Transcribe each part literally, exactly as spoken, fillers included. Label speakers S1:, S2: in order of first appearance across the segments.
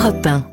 S1: Europe un.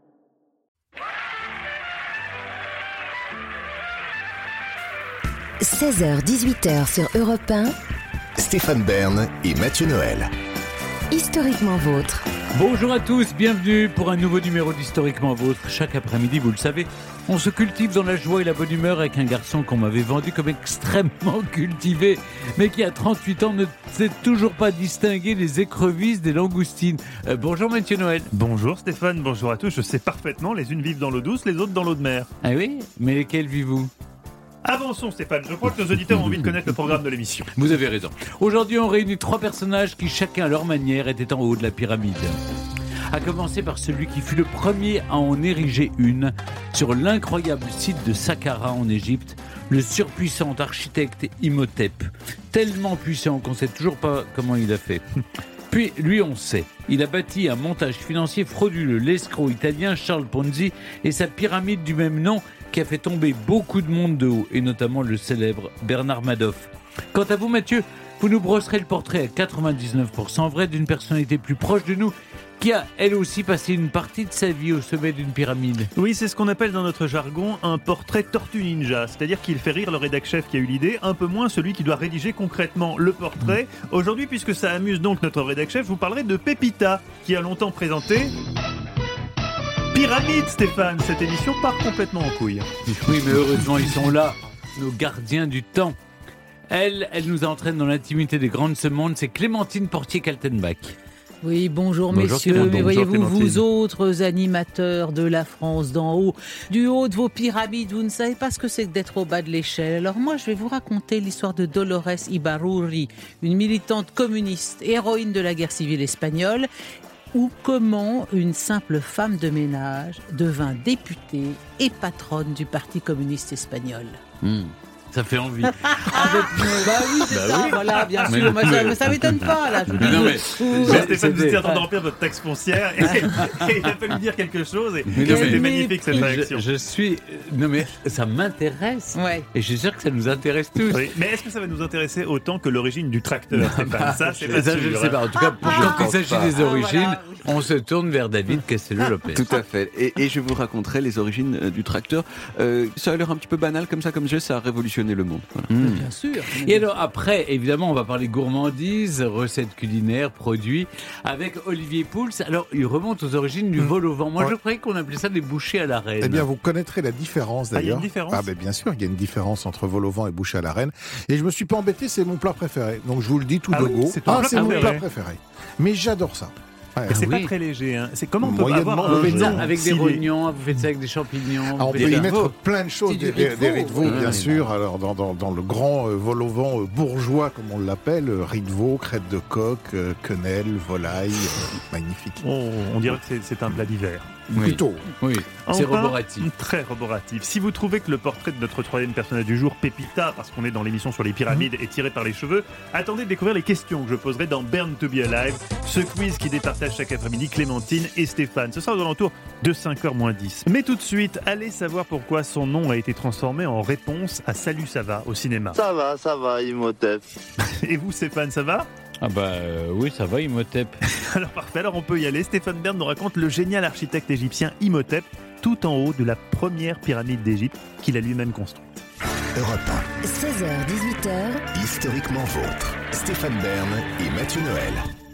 S1: seize heures dix-huit heures sur Europe un.
S2: Stéphane Bern et Mathieu Noël.
S1: Historiquement vôtre.
S3: Bonjour à tous, bienvenue pour un nouveau numéro d'Historiquement Vôtre. Chaque après-midi, vous le savez, on se cultive dans la joie et la bonne humeur avec un garçon qu'on m'avait vendu comme extrêmement cultivé, mais qui à trente-huit ans ne sait toujours pas distinguer les écrevisses des langoustines. Euh, bonjour Mathieu Noël.
S4: Bonjour Stéphane, bonjour à tous. Je sais parfaitement, les unes vivent dans l'eau douce, les autres dans l'eau de mer.
S3: Ah oui, mais lesquelles vivez-vous ?
S4: Avançons Stéphane, je crois que nos auditeurs ont envie de connaître le programme de l'émission.
S3: Vous avez raison. Aujourd'hui, on réunit trois personnages qui, chacun à leur manière, étaient en haut de la pyramide. À commencer par celui qui fut le premier à en ériger une sur l'incroyable site de Saqqara en Égypte, le surpuissant architecte Imhotep. Tellement puissant qu'on ne sait toujours pas comment il a fait. Puis, lui, on sait. Il a bâti un montage financier frauduleux, l'escroc italien Charles Ponzi et sa pyramide du même nom qui a fait tomber beaucoup de monde de haut, et notamment le célèbre Bernard Madoff. Quant à vous, Mathieu, vous nous brosserez le portrait à quatre-vingt-dix-neuf pour cent vrai d'une personnalité plus proche de nous, qui a, elle aussi, passé une partie de sa vie au sommet d'une pyramide.
S4: Oui, c'est ce qu'on appelle dans notre jargon un portrait tortue ninja, c'est-à-dire qu'il fait rire le rédac-chef qui a eu l'idée, un peu moins celui qui doit rédiger concrètement le portrait. Mmh. Aujourd'hui, puisque ça amuse donc notre rédac-chef, vous parlerez de Pepita, qui a longtemps présenté... Pyramide, Stéphane, cette émission part complètement en couille.
S3: Oui, mais heureusement, ils sont là, nos gardiens du temps. Elle, elle nous entraîne dans l'intimité des grandes de ce monde, c'est Clémentine Portier-Kaltenbach.
S5: Oui, bonjour,
S3: bonjour
S5: messieurs,
S3: Clément,
S5: mais
S3: bonjour,
S5: voyez-vous,
S3: Clémentine.
S5: vous autres animateurs de la France d'en haut, du haut de vos pyramides, vous ne savez pas ce que c'est que d'être au bas de l'échelle. Alors moi, je vais vous raconter l'histoire de Dolores Ibarruri, une militante communiste, héroïne de la guerre civile espagnole, ou comment une simple femme de ménage devint députée et patronne du Parti communiste espagnol.
S3: Mmh. Ça fait envie.
S5: Avec nous. Bah oui, c'est
S3: bah
S5: ça,
S3: oui.
S5: voilà, bien
S3: mais
S5: sûr. Mais,
S3: mais...
S5: ça, mais ça m'étonne pas, là. Je
S3: mais non, mais...
S5: vous...
S4: Stéphane, vous étiez en train de remplir votre taxe foncière et, et il a fallu dire quelque chose et, et c'était magnifique cette réaction.
S3: Je, je suis... Non mais ça m'intéresse.
S5: Ouais.
S3: Et je suis sûr que ça nous intéresse tous.
S4: Oui. Mais est-ce que ça va nous intéresser autant que l'origine du tracteur, Stéphane ? Ça, c'est pas
S3: ça,
S4: sûr.
S3: je ne sais pas. En tout cas,
S5: Ah,
S3: quand
S5: ah,
S3: il s'agit
S6: pas.
S3: des origines,
S5: Ah, voilà.
S3: on se tourne vers David Castello-Lopez.
S6: Tout à fait. Et, et je vous raconterai les origines euh, du tracteur. Euh, ça a l'air un petit peu banal comme ça, comme jeu, ça a révolutionné le monde. Voilà.
S3: Mmh.
S5: Bien sûr.
S3: Et alors après, évidemment, on va parler gourmandise, recettes culinaires, produits, avec Olivier Pouls. Alors, il remonte aux origines du vol au vent. Moi,
S7: Ouais.
S3: je croyais qu'on appelait ça des bouchées à la reine.
S7: Eh bien, vous connaîtrez la différence
S4: Ah, il y a
S7: d'ailleurs.
S4: une différence
S7: Ah, ben, bien sûr, il y a une différence entre vol au vent et bouchée à la reine. Et je me suis pas embêté, c'est mon plat préféré. Donc je vous le dis tout
S4: Ah
S7: de
S4: oui,
S7: go.
S4: c'est ton
S7: Ah,
S4: plat
S7: c'est mon
S4: préféré.
S7: plat préféré. Mais j'adore ça. Ouais.
S4: Mais c'est
S3: oui.
S4: pas très léger. Hein. C'est comment on peut
S7: Moyennement
S4: avoir
S3: Vous
S4: un
S3: faites ça
S4: jeu
S3: avec des
S4: si
S3: rognons, vous faites ça avec des champignons.
S7: Ah, on
S3: vous
S7: peut
S3: faites
S7: y
S3: ça-
S7: mettre plein de choses,
S5: C'est
S7: des,
S5: du riz de
S7: des
S5: veau.
S7: riz de veau,
S3: Ouais,
S7: bien
S3: ouais.
S7: sûr. Alors, dans, dans, dans le grand euh, vol au vent euh, bourgeois, comme on l'appelle, euh, riz de veau, crête de coq, euh, quenelle, volaille, euh, magnifique.
S4: On, on dirait que c'est, c'est un plat d'hiver.
S3: Oui.
S7: Plutôt.
S3: Oui, c'est
S4: Enfin,
S3: roboratif.
S4: Très roboratif. Si vous trouvez que le portrait de notre troisième personnage du jour, Pepita, parce qu'on est dans l'émission sur les pyramides, est tiré par les cheveux, attendez de découvrir les questions que je poserai dans Burn to be Alive, ce quiz qui départage chaque après-midi Clémentine et Stéphane. Ce sera aux alentours de cinq heures moins dix. Mais tout de suite, allez savoir pourquoi son nom a été transformé en réponse à Salut, ça va au cinéma.
S8: Ça va, ça va, Imhotep.
S4: Et vous, Stéphane, ça va ?
S3: Ah bah euh, oui, ça va, Imhotep.
S4: Alors parfait, alors on peut y aller. Stéphane Bern nous raconte le génial architecte égyptien Imhotep, tout en haut de la première pyramide d'Égypte qu'il a lui-même construite.
S2: Europe
S1: seize heures dix-huit heures.
S2: un. Historiquement vôtre. Stéphane Bern et Mathieu Noël.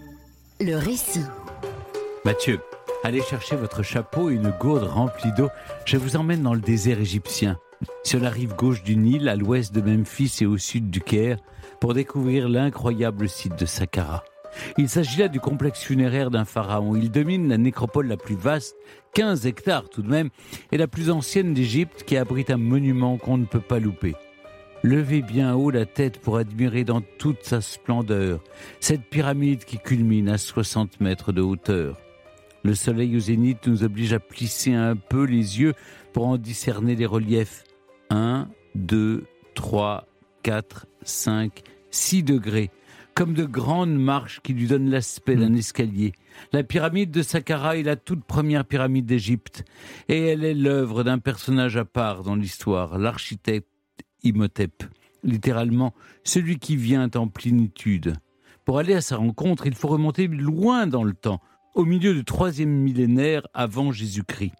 S1: Le récit.
S3: Mathieu, allez chercher votre chapeau et une gourde remplie d'eau. Je vous emmène dans le désert égyptien, sur la rive gauche du Nil, à l'ouest de Memphis et au sud du Caire, pour découvrir l'incroyable site de Saqqara. Il s'agit là du complexe funéraire d'un pharaon. Il domine la nécropole la plus vaste, quinze hectares tout de même, et la plus ancienne d'Égypte qui abrite un monument qu'on ne peut pas louper. Levez bien haut la tête pour admirer dans toute sa splendeur cette pyramide qui culmine à soixante mètres de hauteur. Le soleil au zénith nous oblige à plisser un peu les yeux pour en discerner les reliefs. un, deux, trois, quatre, cinq, six degrés, comme de grandes marches qui lui donnent l'aspect d'un escalier. La pyramide de Saqqara est la toute première pyramide d'Égypte, et elle est l'œuvre d'un personnage à part dans l'histoire, l'architecte Imhotep, littéralement celui qui vient en plénitude. Pour aller à sa rencontre, il faut remonter loin dans le temps, au milieu du troisième millénaire avant Jésus-Christ.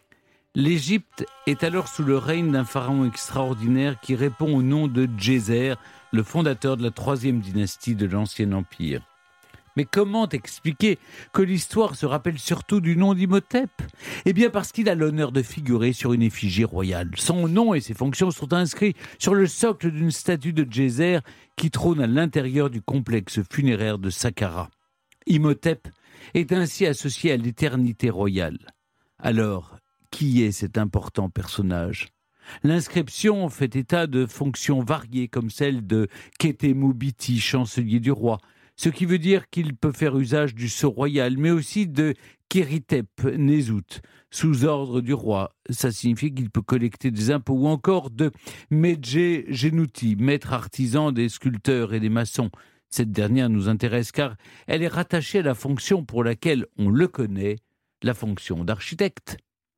S3: L'Égypte est alors sous le règne d'un pharaon extraordinaire qui répond au nom de Djéser, le fondateur de la troisième dynastie de l'Ancien Empire. Mais comment expliquer que l'histoire se rappelle surtout du nom d'Imhotep ? Eh bien parce qu'il a l'honneur de figurer sur une effigie royale. Son nom et ses fonctions sont inscrits sur le socle d'une statue de Djéser qui trône à l'intérieur du complexe funéraire de Saqqara. Imhotep est ainsi associé à l'éternité royale. Alors, qui est cet important personnage ? L'inscription fait état de fonctions variées comme celle de Khete-Mou-Biti, chancelier du roi, ce qui veut dire qu'il peut faire usage du sceau royal, mais aussi de Kéritep-Nézout, sous ordre du roi. Ça signifie qu'il peut collecter des impôts, ou encore de Medjé-Genouti, maître artisan des sculpteurs et des maçons. Cette dernière nous intéresse car elle est rattachée à la fonction pour laquelle on le connaît, la fonction d'architecte.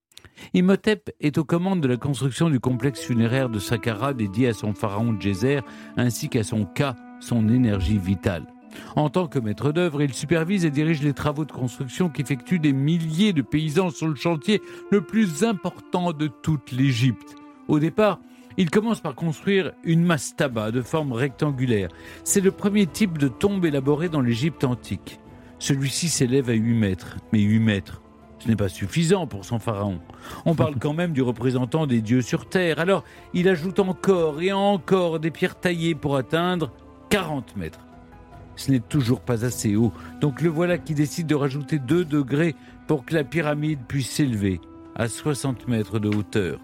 S3: Imhotep est aux commandes de la construction du complexe funéraire de Saqqara dédié à son pharaon Djéser ainsi qu'à son Ka, son énergie vitale. En tant que maître d'œuvre, il supervise et dirige les travaux de construction qu'effectuent des milliers de paysans sur le chantier le plus important de toute l'Égypte. Au départ, il commence par construire une mastaba de forme rectangulaire. C'est le premier type de tombe élaboré dans l'Égypte antique. Celui-ci s'élève à huit mètres, mais huit mètres. Ce n'est pas suffisant pour son pharaon. On parle quand même du représentant des dieux sur terre. Alors, il ajoute encore et encore des pierres taillées pour atteindre quarante mètres. Ce n'est toujours pas assez haut, donc le voilà qui décide de rajouter deux degrés pour que la pyramide puisse s'élever à soixante mètres de hauteur.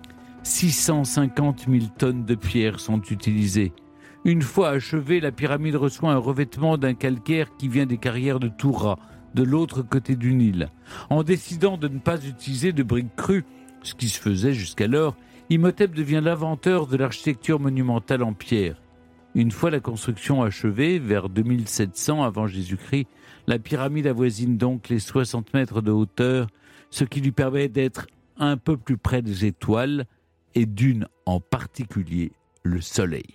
S3: six cent cinquante mille tonnes de pierres sont utilisées. Une fois achevée, la pyramide reçoit un revêtement d'un calcaire qui vient des carrières de Toura, de l'autre côté du Nil. En décidant de ne pas utiliser de briques crues, ce qui se faisait jusqu'alors, Imhotep devient l'inventeur de l'architecture monumentale en pierre. Une fois la construction achevée, vers deux mille sept cents avant Jésus-Christ, la pyramide avoisine donc les soixante mètres de hauteur, ce qui lui permet d'être un peu plus près des étoiles et d'une en particulier, le soleil.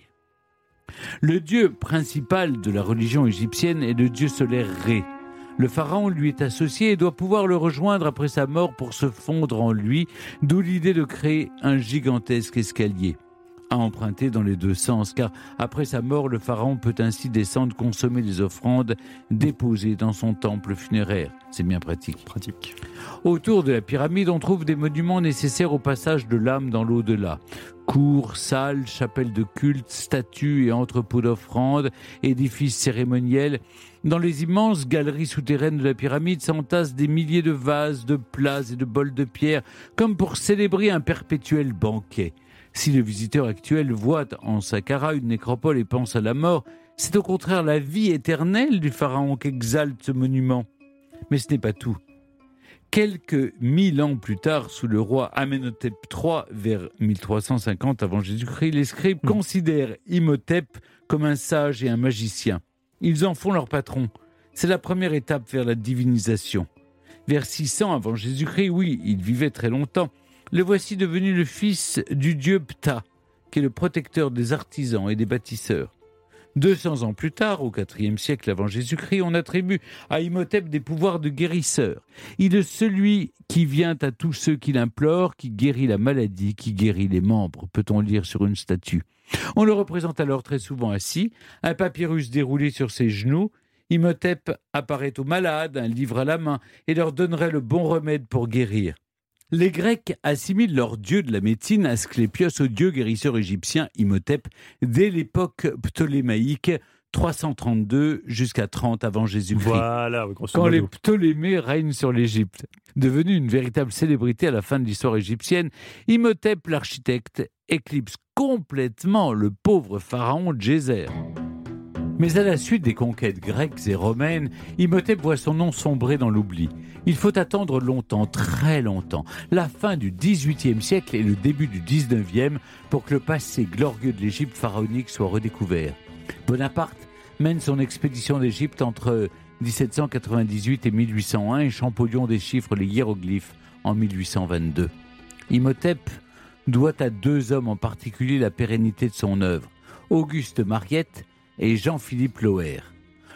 S3: Le dieu principal de la religion égyptienne est le dieu solaire Ré. Le pharaon lui est associé et doit pouvoir le rejoindre après sa mort pour se fondre en lui, d'où l'idée de créer un gigantesque escalier. À emprunter dans les deux sens, car après sa mort, le pharaon peut ainsi descendre consommer des offrandes déposées dans son temple funéraire. C'est bien pratique.
S4: Pratique.
S3: Autour de la pyramide, on trouve des monuments nécessaires au passage de l'âme dans l'au-delà. Cours, salles, chapelles de culte, statues et entrepôts d'offrandes, édifices cérémoniels. Dans les immenses galeries souterraines de la pyramide s'entassent des milliers de vases, de plats et de bols de pierre, comme pour célébrer un perpétuel banquet. Si le visiteur actuel voit en Saqqara une nécropole et pense à la mort, c'est au contraire la vie éternelle du pharaon qu'exalte ce monument. Mais ce n'est pas tout. Quelques mille ans plus tard, sous le roi Amenhotep trois, vers mille trois cent cinquante avant Jésus-Christ, les scribes mmh. considèrent Imhotep comme un sage et un magicien. Ils en font leur patron. C'est la première étape vers la divinisation. Vers six cents avant Jésus-Christ, oui, il vivait très longtemps. Le voici devenu le fils du dieu Ptah, qui est le protecteur des artisans et des bâtisseurs. deux cents ans plus tard, au quatrième siècle avant Jésus-Christ, on attribue à Imhotep des pouvoirs de guérisseur. Il est celui qui vient à tous ceux qui l'implorent, qui guérit la maladie, qui guérit les membres, peut-on lire sur une statue. On le représente alors très souvent assis, un papyrus déroulé sur ses genoux. Imhotep apparaît aux malades, un livre à la main, et leur donnerait le bon remède pour guérir. Les Grecs assimilent leur dieu de la médecine, Asclépios, au dieu guérisseur égyptien Imhotep dès l'époque ptolémaïque, trois cent trente-deux jusqu'à trente avant Jésus-Christ.
S4: Voilà,
S3: quand les Ptolémées règnent sur l'Égypte. Devenu une véritable célébrité à la fin de l'histoire égyptienne, Imhotep, l'architecte, éclipse complètement le pauvre pharaon Djéser. Mais à la suite des conquêtes grecques et romaines, Imhotep voit son nom sombrer dans l'oubli. Il faut attendre longtemps, très longtemps, la fin du dix-huitième siècle et le début du dix-neuvième pour que le passé glorieux de l'Égypte pharaonique soit redécouvert. Bonaparte mène son expédition d'Égypte entre dix-sept cent quatre-vingt-dix-huit et mille huit cent un et Champollion déchiffre les hiéroglyphes en mille huit cent vingt-deux. Imhotep doit à deux hommes en particulier la pérennité de son œuvre, Auguste Mariette et Jean-Philippe Loher.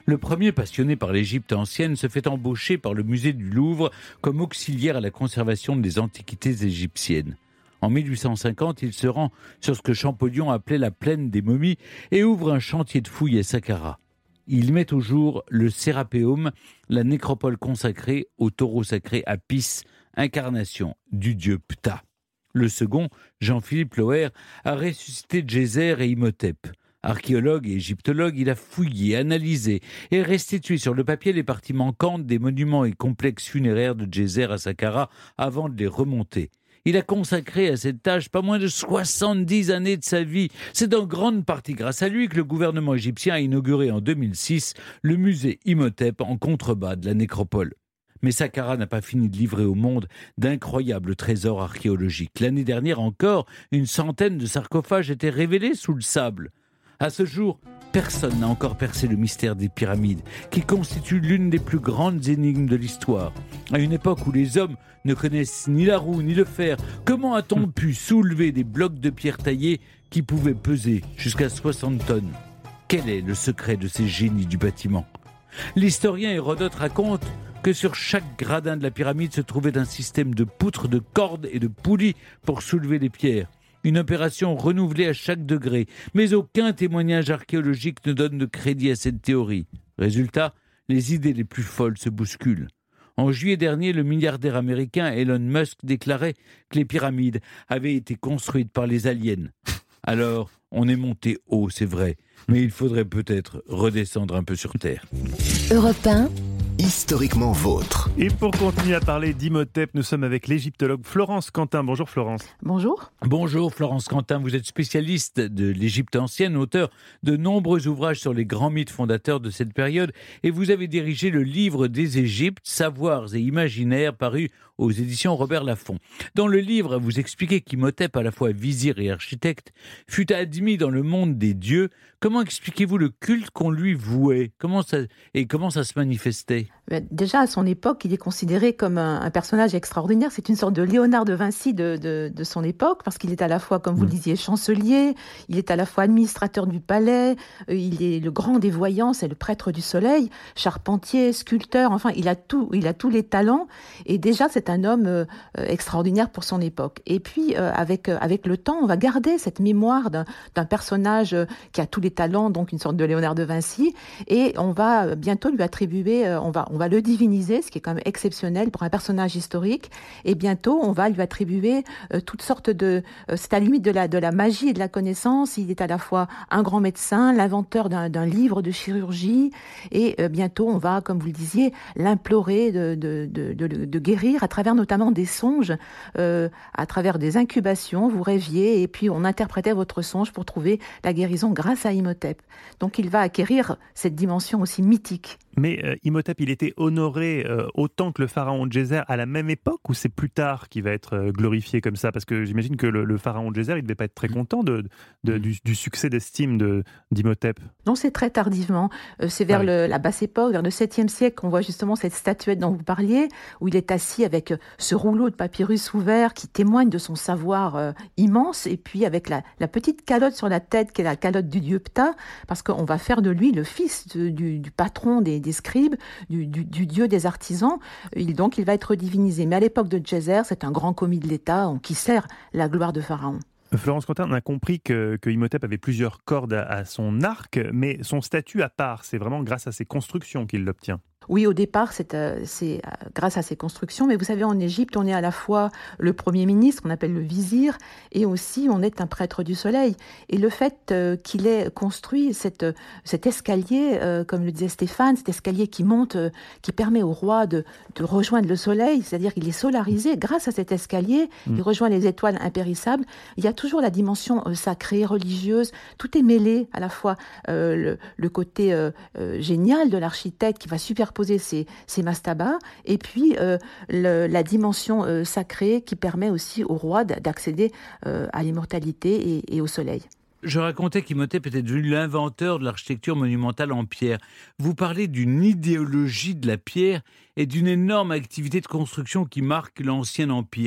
S3: Le premier, passionné par l'Égypte ancienne, se fait embaucher par le musée du Louvre comme auxiliaire à la conservation des antiquités égyptiennes. En mille huit cent cinquante, il se rend sur ce que Champollion appelait la plaine des momies et ouvre un chantier de fouilles à Saqqara. Il met au jour le Sérapéum, la nécropole consacrée au taureau sacré Apis, incarnation du dieu Ptah. Le second, Jean-Philippe Loher, a ressuscité Djéser et Imhotep. Archéologue et égyptologue, il a fouillé, analysé et restitué sur le papier les parties manquantes des monuments et complexes funéraires de Djéser à Saqqara avant de les remonter. Il a consacré à cette tâche pas moins de soixante-dix années de sa vie. C'est en grande partie grâce à lui que le gouvernement égyptien a inauguré en deux mille six le musée Imhotep en contrebas de la nécropole. Mais Saqqara n'a pas fini de livrer au monde d'incroyables trésors archéologiques. L'année dernière encore, une centaine de sarcophages étaient révélés sous le sable. À ce jour, personne n'a encore percé le mystère des pyramides, qui constitue l'une des plus grandes énigmes de l'histoire. À une époque où les hommes ne connaissent ni la roue ni le fer, comment a-t-on pu soulever des blocs de pierre taillés qui pouvaient peser jusqu'à soixante tonnes ? Quel est le secret de ces génies du bâtiment ? L'historien Hérodote raconte que sur chaque gradin de la pyramide se trouvait un système de poutres, de cordes et de poulies pour soulever les pierres. Une opération renouvelée à chaque degré, mais aucun témoignage archéologique ne donne de crédit à cette théorie. Résultat, les idées les plus folles se bousculent. En juillet dernier, le milliardaire américain Elon Musk déclarait que les pyramides avaient été construites par les aliens. Alors, on est monté haut, c'est vrai, mais il faudrait peut-être redescendre un peu sur Terre.
S1: Europe un,
S2: Historiquement vôtre.
S4: Et pour continuer à parler d'Imhotep, nous sommes avec l'égyptologue Florence Quentin. Bonjour Florence.
S9: Bonjour.
S3: Bonjour Florence Quentin, vous êtes spécialiste de l'Égypte ancienne, auteur de nombreux ouvrages sur les grands mythes fondateurs de cette période et vous avez dirigé le livre des Égyptes, Savoirs et Imaginaires, paru aux éditions Robert Laffont. Dans le livre, vous expliquez qu'Imhotep, à la fois vizir et architecte, fut admis dans le monde des dieux. Comment expliquez-vous le culte qu'on lui vouait ? Comment ça, et comment ça se manifestait ?
S9: Déjà, à son époque, il est considéré comme un, un personnage extraordinaire. C'est une sorte de Léonard de Vinci de, de, de son époque, parce qu'il est à la fois, comme vous le disiez, chancelier, il est à la fois administrateur du palais, il est le grand des voyants, c'est le prêtre du soleil, charpentier, sculpteur, enfin, il a tout, il a tous les talents. Et déjà, c'est un homme euh, extraordinaire pour son époque. Et puis, euh, avec, euh, avec le temps, on va garder cette mémoire d'un, d'un personnage euh, qui a tous les talents, donc une sorte de Léonard de Vinci, et on va bientôt lui attribuer, euh, on va, on va le diviniser, ce qui est quand même exceptionnel pour un personnage historique, et bientôt, on va lui attribuer euh, toutes sortes de... Euh, c'est à la limite de la, de la magie et de la connaissance. Il est à la fois un grand médecin, l'inventeur d'un, d'un livre de chirurgie, et euh, bientôt, on va, comme vous le disiez, l'implorer de, de, de, de, de guérir à travers notamment des songes, euh, à travers des incubations, vous rêviez, et puis on interprétait votre songe pour trouver la guérison grâce à Imhotep. Donc il va acquérir cette dimension aussi mythique.
S4: Mais euh, Imhotep, il était honoré euh, autant que le pharaon Djéser à la même époque, ou c'est plus tard qu'il va être euh, glorifié comme ça ? Parce que j'imagine que le, le pharaon Djéser, il ne devait pas être très content de, de, du, du succès d'estime de, d'Imhotep.
S9: Non, c'est très tardivement. Euh, c'est vers ah oui. le, la basse époque, vers le septième siècle, qu'on voit justement cette statuette dont vous parliez, où il est assis avec ce rouleau de papyrus ouvert qui témoigne de son savoir euh, immense, et puis avec la, la petite calotte sur la tête, qui est la calotte du dieu Ptah, parce qu'on va faire de lui le fils de, du, du patron des des scribes, du, du, du dieu des artisans. Il, donc, il va être divinisé. Mais à l'époque de Djéser, c'est un grand commis de l'État qui sert la gloire de Pharaon.
S4: Florence Quentin, on a compris que, que Imhotep avait plusieurs cordes à, à son arc, mais son statut à part, c'est vraiment grâce à ses constructions qu'il l'obtient.
S9: Oui, au départ, c'est, euh, c'est euh, grâce à ces constructions. Mais vous savez, en Égypte, on est à la fois le premier ministre, qu'on appelle le vizir, et aussi on est un prêtre du soleil. Et le fait euh, qu'il ait construit cette, cet escalier, euh, comme le disait Stéphane, cet escalier qui monte, euh, qui permet au roi de, de rejoindre le soleil, c'est-à-dire qu'il est solarisé grâce à cet escalier, mmh. il rejoint les étoiles impérissables. Il y a toujours la dimension euh, sacrée, religieuse, tout est mêlé, à la fois euh, le, le côté euh, euh, génial de l'architecte qui va superposer poser ces, ces mastabas, et puis euh, le, la dimension euh, sacrée qui permet aussi au roi d'accéder euh, à l'immortalité et, et au soleil.
S3: Je racontais qu'Imhotep était devenu l'inventeur de l'architecture monumentale en pierre. Vous parlez d'une idéologie de la pierre et d'une énorme activité de construction qui marque l'ancien empire.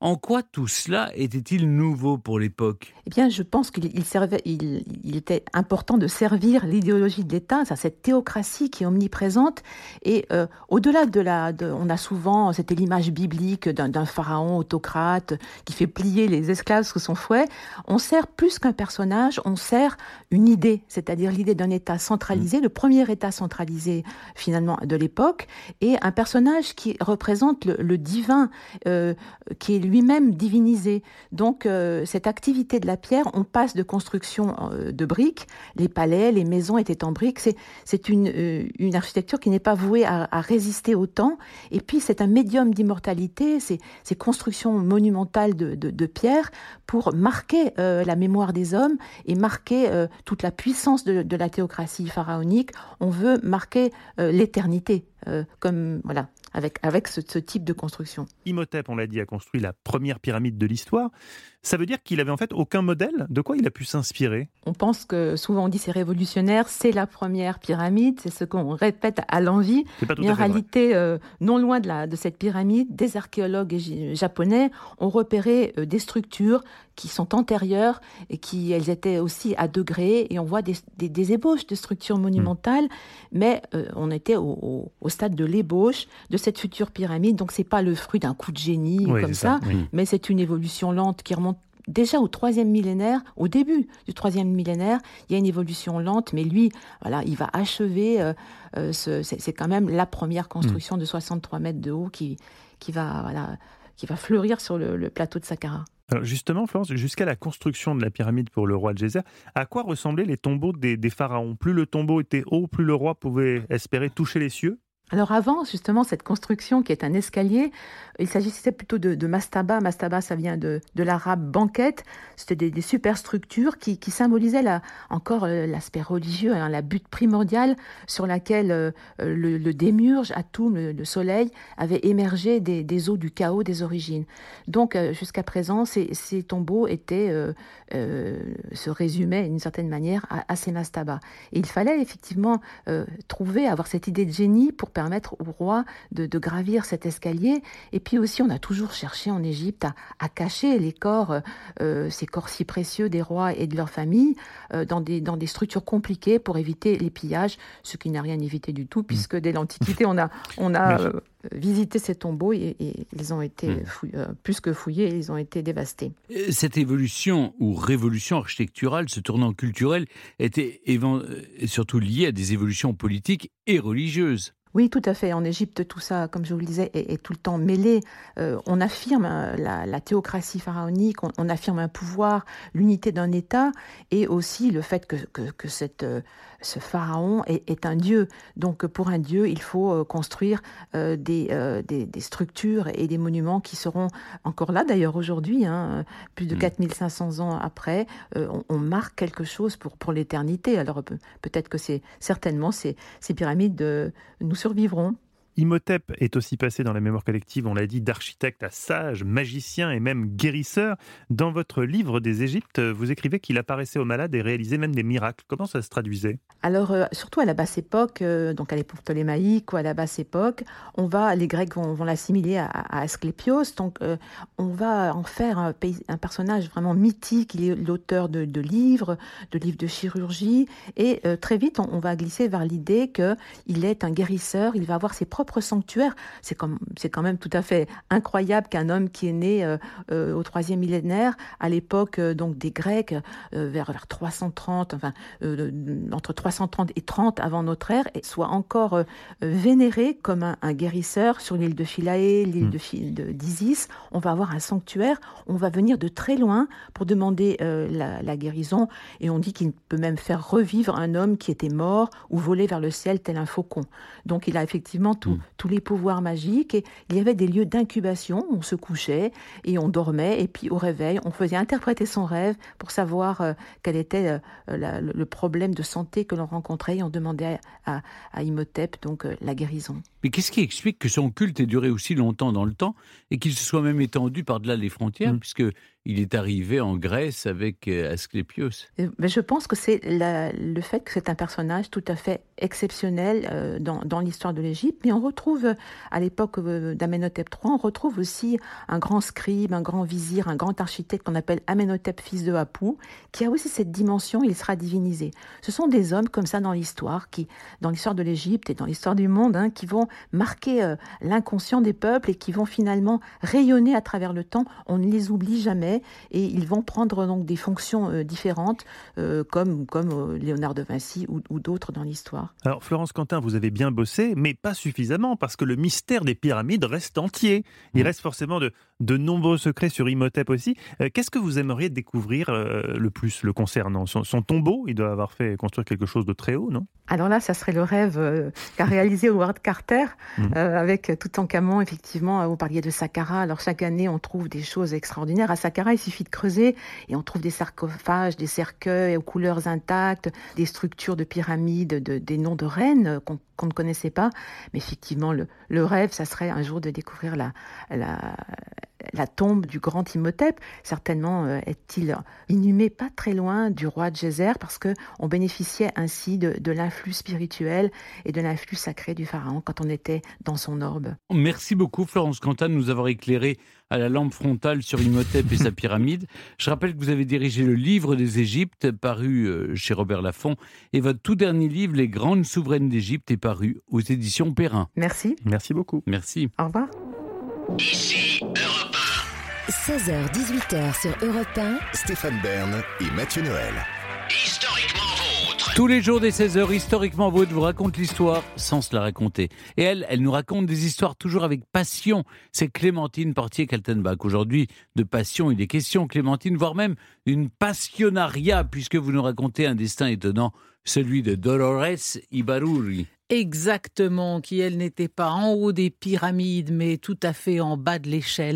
S3: En quoi tout cela était-il nouveau pour l'époque ?
S9: Eh bien, je pense qu'il il servait, il, il était important de servir l'idéologie de l'État, ça, cette théocratie qui est omniprésente. Et euh, au-delà de la, de, on a souvent, c'était l'image biblique d'un, d'un pharaon autocrate qui fait plier les esclaves sous son fouet. On sert plus qu'un personnage, on sert une idée, c'est-à-dire l'idée d'un État centralisé, le premier État centralisé finalement de l'époque, et un personnage qui représente le, le divin, euh, qui est lui-même divinisé. Donc euh, cette activité de la pierre, on passe de construction euh, de briques, les palais, les maisons étaient en briques, c'est, c'est une, euh, une architecture qui n'est pas vouée à, à résister au temps, et puis c'est un médium d'immortalité, c'est, ces constructions monumentales de, de, de pierre pour marquer euh, la mémoire des hommes et marquer euh, toute la puissance de, de la théocratie pharaonique. On veut marquer euh, l'éternité, euh, comme voilà, avec, avec ce, ce type de construction.
S4: Imhotep, on l'a dit, a construit la première pyramide de l'histoire. Ça veut dire qu'il avait en fait aucun modèle ? De quoi il a pu s'inspirer ?
S9: On pense que souvent on dit c'est révolutionnaire, c'est la première pyramide, c'est ce qu'on répète à l'envi.
S4: C'est pas tout
S9: Mais
S4: à
S9: en
S4: fait vrai.
S9: réalité, euh, non loin de, la, de cette pyramide, des archéologues j- japonais ont repéré euh, des structures qui sont antérieures et qui elles étaient aussi à degrés, et on voit des, des, des ébauches de structures monumentales, mmh. mais euh, on était au, au, au stade de l'ébauche de cette future pyramide, donc c'est pas le fruit d'un coup de génie
S4: Oui,
S9: comme
S4: c'est ça,
S9: ça,
S4: oui.
S9: mais c'est une évolution lente qui remonte déjà au troisième millénaire, au début du troisième millénaire, il y a une évolution lente, mais lui, voilà, il va achever, euh, euh, ce, c'est, c'est quand même la première construction mmh. de soixante-trois mètres de haut qui, qui, va, voilà, qui va fleurir sur le, le plateau de Saqqara.
S4: Alors justement, Florence, jusqu'à la construction de la pyramide pour le roi Djéser, à quoi ressemblaient les tombeaux des, des pharaons ? Plus le tombeau était haut, plus le roi pouvait espérer toucher les cieux ?
S9: Alors avant, justement, cette construction qui est un escalier, il s'agissait plutôt de, de mastaba. Mastaba, ça vient de, de l'arabe banquette. C'était des, des superstructures qui, qui symbolisaient la, encore euh, l'aspect religieux, hein, la butte primordiale sur laquelle euh, le, le démiurge, Atum, le, le soleil, avait émergé des, des eaux du chaos des origines. Donc, euh, jusqu'à présent, ces, ces tombeaux étaient, euh, euh, se résumaient d'une certaine manière à, à ces mastabas. Et il fallait effectivement euh, trouver, avoir cette idée de génie pour permettre permettre au roi de, de gravir cet escalier. Et puis aussi, on a toujours cherché en Égypte à, à cacher les corps, euh, ces corps si précieux des rois et de leurs familles, euh, dans, des, dans des structures compliquées pour éviter les pillages, ce qui n'a rien évité du tout, puisque dès l'Antiquité, on a, on a euh, visité ces tombeaux et, et ils ont été fouillés, euh, plus que fouillés, ils ont été dévastés.
S3: Cette évolution ou révolution architecturale, ce tournant culturel, était évan- surtout lié à des évolutions politiques et religieuses.
S9: Oui, tout à fait. En Égypte, tout ça, comme je vous le disais, est, est tout le temps mêlé. Euh, on affirme la, la théocratie pharaonique, on, on affirme un pouvoir, l'unité d'un État, et aussi le fait que, que, que cette, euh, ce pharaon est, est un dieu. Donc, pour un dieu, il faut euh, construire euh, des, euh, des, des structures et des monuments qui seront encore là, d'ailleurs, aujourd'hui, hein, plus de quatre mille cinq cents ans après, euh, on, on marque quelque chose pour, pour l'éternité. Alors, peut, peut-être que c'est certainement ces, ces pyramides de, nous survivront.
S4: Imhotep est aussi passé dans la mémoire collective, on l'a dit, d'architecte à sage, magicien et même guérisseur. Dans votre livre des Égyptes, vous écrivez qu'il apparaissait aux malades et réalisait même des miracles. Comment ça se traduisait ?
S9: Alors, euh, surtout à la basse époque, euh, donc à l'époque ptolémaïque ou à la basse époque, on va, les Grecs vont, vont l'assimiler à, à Asclépios, donc euh, on va en faire un, un personnage vraiment mythique. Il est l'auteur de, de livres, de livres de chirurgie, et euh, très vite, on, on va glisser vers l'idée qu'il est un guérisseur, il va avoir ses propres sanctuaire. C'est, comme, c'est quand même tout à fait incroyable qu'un homme qui est né euh, euh, au troisième millénaire, à l'époque euh, donc des Grecs, euh, vers, vers trois cent trente, enfin euh, entre trois cent trente et trente avant notre ère, soit encore euh, vénéré comme un, un guérisseur sur l'île de Philae, l'île mmh. de, Phi- de, d'Isis. On va avoir un sanctuaire, on va venir de très loin pour demander euh, la, la guérison, et on dit qu'il peut même faire revivre un homme qui était mort ou volé vers le ciel tel un faucon. Donc il a effectivement tout, mmh. tous les pouvoirs magiques, et il y avait des lieux d'incubation, on se couchait et on dormait, et puis au réveil, on faisait interpréter son rêve pour savoir euh, quel était euh, la, le problème de santé que l'on rencontrait, et on demandait à, à, à Imhotep donc euh, la guérison.
S3: Mais qu'est-ce qui explique que son culte ait duré aussi longtemps dans le temps et qu'il se soit même étendu par-delà les frontières, mmh. puisque il est arrivé en Grèce avec Asclépios?
S9: Mais je pense que c'est la, le fait que c'est un personnage tout à fait exceptionnel euh, dans, dans l'histoire de l'Égypte, mais on retrouve, à l'époque d'Amenhotep trois, on retrouve aussi un grand scribe, un grand vizir, un grand architecte qu'on appelle Amenhotep, fils de Apou, qui a aussi cette dimension, il sera divinisé. Ce sont des hommes comme ça dans l'histoire, qui, dans l'histoire de l'Égypte et dans l'histoire du monde, hein, qui vont marquer euh, l'inconscient des peuples et qui vont finalement rayonner à travers le temps. On ne les oublie jamais et ils vont prendre donc des fonctions euh, différentes, euh, comme, comme euh, Léonard de Vinci ou, ou d'autres dans l'histoire.
S4: Alors Florence Quentin, vous avez bien bossé, mais pas suffisamment, parce que le mystère des pyramides reste entier. Il reste forcément de, de nombreux secrets sur Imhotep aussi. Euh, qu'est-ce que vous aimeriez découvrir euh, le plus le concernant ? son, son tombeau, il doit avoir fait construire quelque chose de très haut, non ?
S9: Alors là, ça serait le rêve euh, qu'a réalisé Howard Carter, mmh. euh, avec Toutankhamon, effectivement. Vous parliez de Saqqara. Alors chaque année, on trouve des choses extraordinaires. À Saqqara, il suffit de creuser et on trouve des sarcophages, des cercueils aux couleurs intactes, des structures de pyramides, de, des noms de reines qu'on, qu'on ne connaissait pas. Mais effectivement, le, le rêve, ça serait un jour de découvrir la, la, la tombe du grand Imhotep. Certainement euh, est-il inhumé pas très loin du roi Djéser, parce qu'on bénéficiait ainsi de, de l'influx spirituel et de l'influx sacré du pharaon quand on était dans son orbe.
S3: Merci beaucoup Florence Quentin de nous avoir éclairé à la lampe frontale sur Imhotep et sa pyramide. Je rappelle que vous avez dirigé le Livre des Égyptes, paru chez Robert Laffont, et votre tout dernier livre, Les Grandes Souveraines d'Égypte, est paru aux éditions Perrin.
S9: Merci.
S4: Merci beaucoup.
S3: Merci.
S9: Au revoir.
S2: Ici Europe un.
S1: seize heures dix-huit heures sur Europe un.
S2: Stéphane Bern et Mathieu Noël. Historiquement vôtre.
S3: Tous les jours des seize heures, Historiquement Vôtre vous raconte l'histoire sans se la raconter. Et elle, elle nous raconte des histoires toujours avec passion. C'est Clémentine Portier-Kaltenbach. Aujourd'hui, de passion, il est question, Clémentine, voire même une passionnariat, puisque vous nous racontez un destin étonnant, celui de Dolores Ibarruri.
S5: Exactement, qui elle n'était pas en haut des pyramides, mais tout à fait en bas de l'échelle.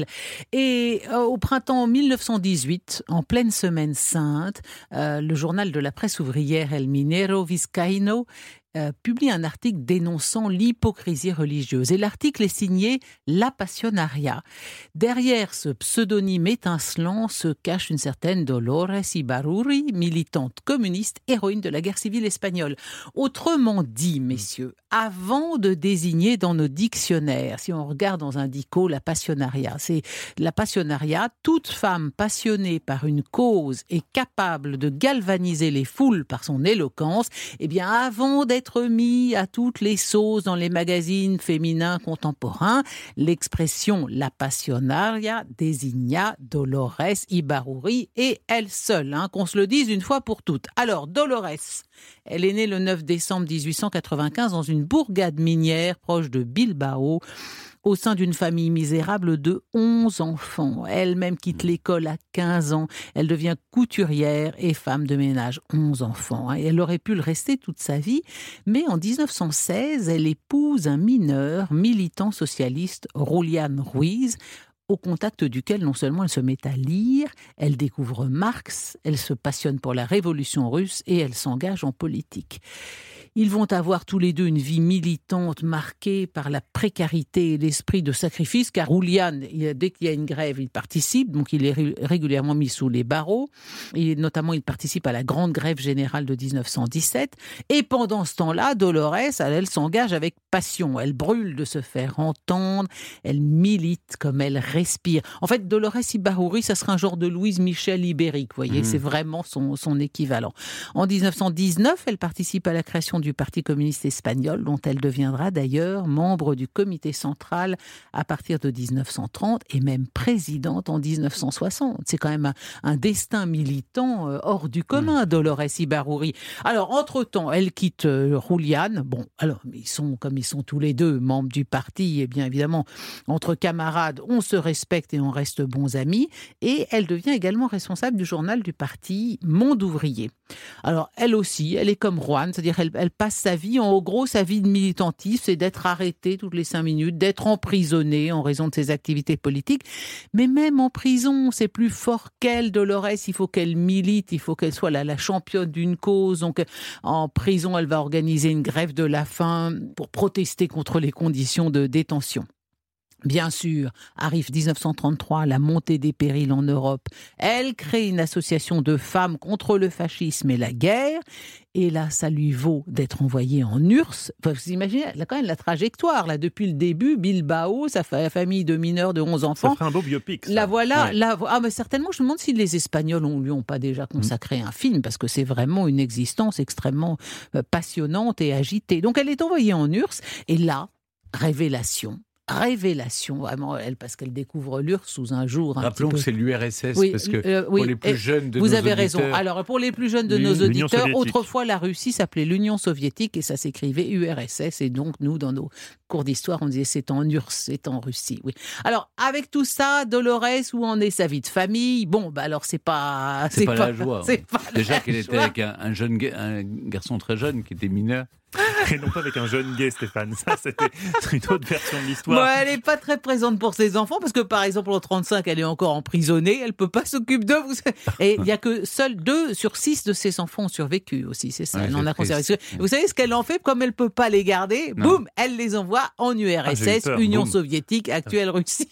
S5: Et euh, au printemps mille neuf cent dix-huit, en pleine semaine sainte, euh, le journal de la presse ouvrière El Minero Vizcaíno euh, publie un article dénonçant l'hypocrisie religieuse. Et l'article est signé La Passionaria. Derrière ce pseudonyme étincelant se cache une certaine Dolores Ibarruri, militante communiste, héroïne de la guerre civile espagnole. Autrement dit, messieurs, avant de désigner dans nos dictionnaires, si on regarde dans un dico la passionaria, c'est la passionaria, toute femme passionnée par une cause et capable de galvaniser les foules par son éloquence, eh bien avant d'être mis à toutes les sauces dans les magazines féminins contemporains, l'expression la passionaria désigna Dolores Ibarruri et elle seule, hein, qu'on se le dise une fois pour toutes. Alors, Dolores, elle est née le neuf décembre dix-huit cent quatre-vingt-quinze dans une bourgade minière proche de Bilbao, au sein d'une famille misérable de onze enfants. Elle-même quitte l'école à quinze ans. Elle devient couturière et femme de ménage, onze enfants. Et elle aurait pu le rester toute sa vie, mais en dix-neuf cent seize, elle épouse un mineur, militant socialiste, Julián Ruiz, au contact duquel non seulement elle se met à lire, elle découvre Marx, elle se passionne pour la révolution russe et elle s'engage en politique. Ils vont avoir tous les deux une vie militante marquée par la précarité et l'esprit de sacrifice, car Julián, dès qu'il y a une grève, il participe, donc il est régulièrement mis sous les barreaux, et notamment il participe à la grande grève générale de dix-neuf cent dix-sept, et pendant ce temps-là, Dolores, elle, elle s'engage avec passion, elle brûle de se faire entendre, elle milite comme elle respire. En fait, Dolores Ibarruri, ça serait un genre de Louise Michel ibérique, vous voyez, mmh. c'est vraiment son, son équivalent. En dix-neuf cent dix-neuf, elle participe à la création du Parti communiste espagnol, dont elle deviendra d'ailleurs membre du comité central à partir de dix-neuf cent trente et même présidente en dix-neuf cent soixante. C'est quand même un, un destin militant euh, hors du commun, mmh. Dolores Ibarruri. Alors, entre-temps, elle quitte euh, Julián. Bon, alors, ils sont, comme ils sont tous les deux membres du parti, et bien évidemment, entre camarades, on se respecte et on reste bons amis. Et elle devient également responsable du journal du parti Monde Ouvrier. Alors, elle aussi, elle est comme Juan, c'est-à-dire elle, elle passe sa vie, en gros, sa vie de militantisme, c'est d'être arrêtée toutes les cinq minutes, d'être emprisonnée en raison de ses activités politiques. Mais même en prison, c'est plus fort qu'elle, Dolores, il faut qu'elle milite, il faut qu'elle soit la, la championne d'une cause. Donc, en prison, elle va organiser une grève de la faim pour protester contre les conditions de détention. Bien sûr, arrive dix-neuf cent trente-trois, la montée des périls en Europe. Elle crée une association de femmes contre le fascisme et la guerre. Et là, ça lui vaut d'être envoyée en U R S S. Enfin, vous imaginez, là, quand même, la trajectoire. Là, depuis le début, Bilbao, sa famille de mineurs de onze enfants.
S4: Ça ferait un beau biopic. Ça.
S5: La voilà.
S4: Ouais.
S5: La, ah, mais certainement, je me demande si les Espagnols ne lui ont pas déjà consacré mmh. un film, parce que c'est vraiment une existence extrêmement euh, passionnante et agitée. Donc, elle est envoyée en U R S S. Et là, révélation. Révélation, vraiment, elle, parce qu'elle découvre l'U R S S sous un jour. Un
S3: Rappelons
S5: petit peu...
S3: que c'est l'U R S S,
S5: oui,
S3: parce que
S5: euh,
S3: pour
S5: oui,
S3: les plus jeunes de
S5: vous
S3: nos
S5: avez
S3: auditeurs,
S5: raison. Alors, pour les plus jeunes de nos auditeurs, autrefois, la Russie s'appelait l'Union soviétique et ça s'écrivait U R S S. Et donc, nous, dans nos cours d'histoire, on disait c'est en U R S S, c'est en Russie. Oui. Alors, avec tout ça, Dolores, où en est sa vie de famille? Bon, bah alors, c'est pas...
S3: C'est, c'est pas, pas la joie.
S5: C'est pas
S3: Déjà
S5: la
S3: qu'elle
S5: joie.
S3: était avec un, un, jeune, un garçon très jeune qui était mineur.
S4: Et non pas avec un jeune gay, Stéphane. Ça, c'était une autre version de l'histoire.
S5: Bon, elle n'est pas très présente pour ses enfants, parce que, par exemple, en trente-cinq, elle est encore emprisonnée. Elle ne peut pas s'occuper d'eux. Et il n'y a que seuls deux sur six de ses enfants ont survécu aussi. C'est ça,
S3: ouais,
S5: elle en a conservé.
S3: triste.
S5: Vous savez ce qu'elle en fait? Comme elle ne peut pas les garder, non. boum, elle les envoie en U R S S, ah, Union boum. soviétique, actuelle Russie.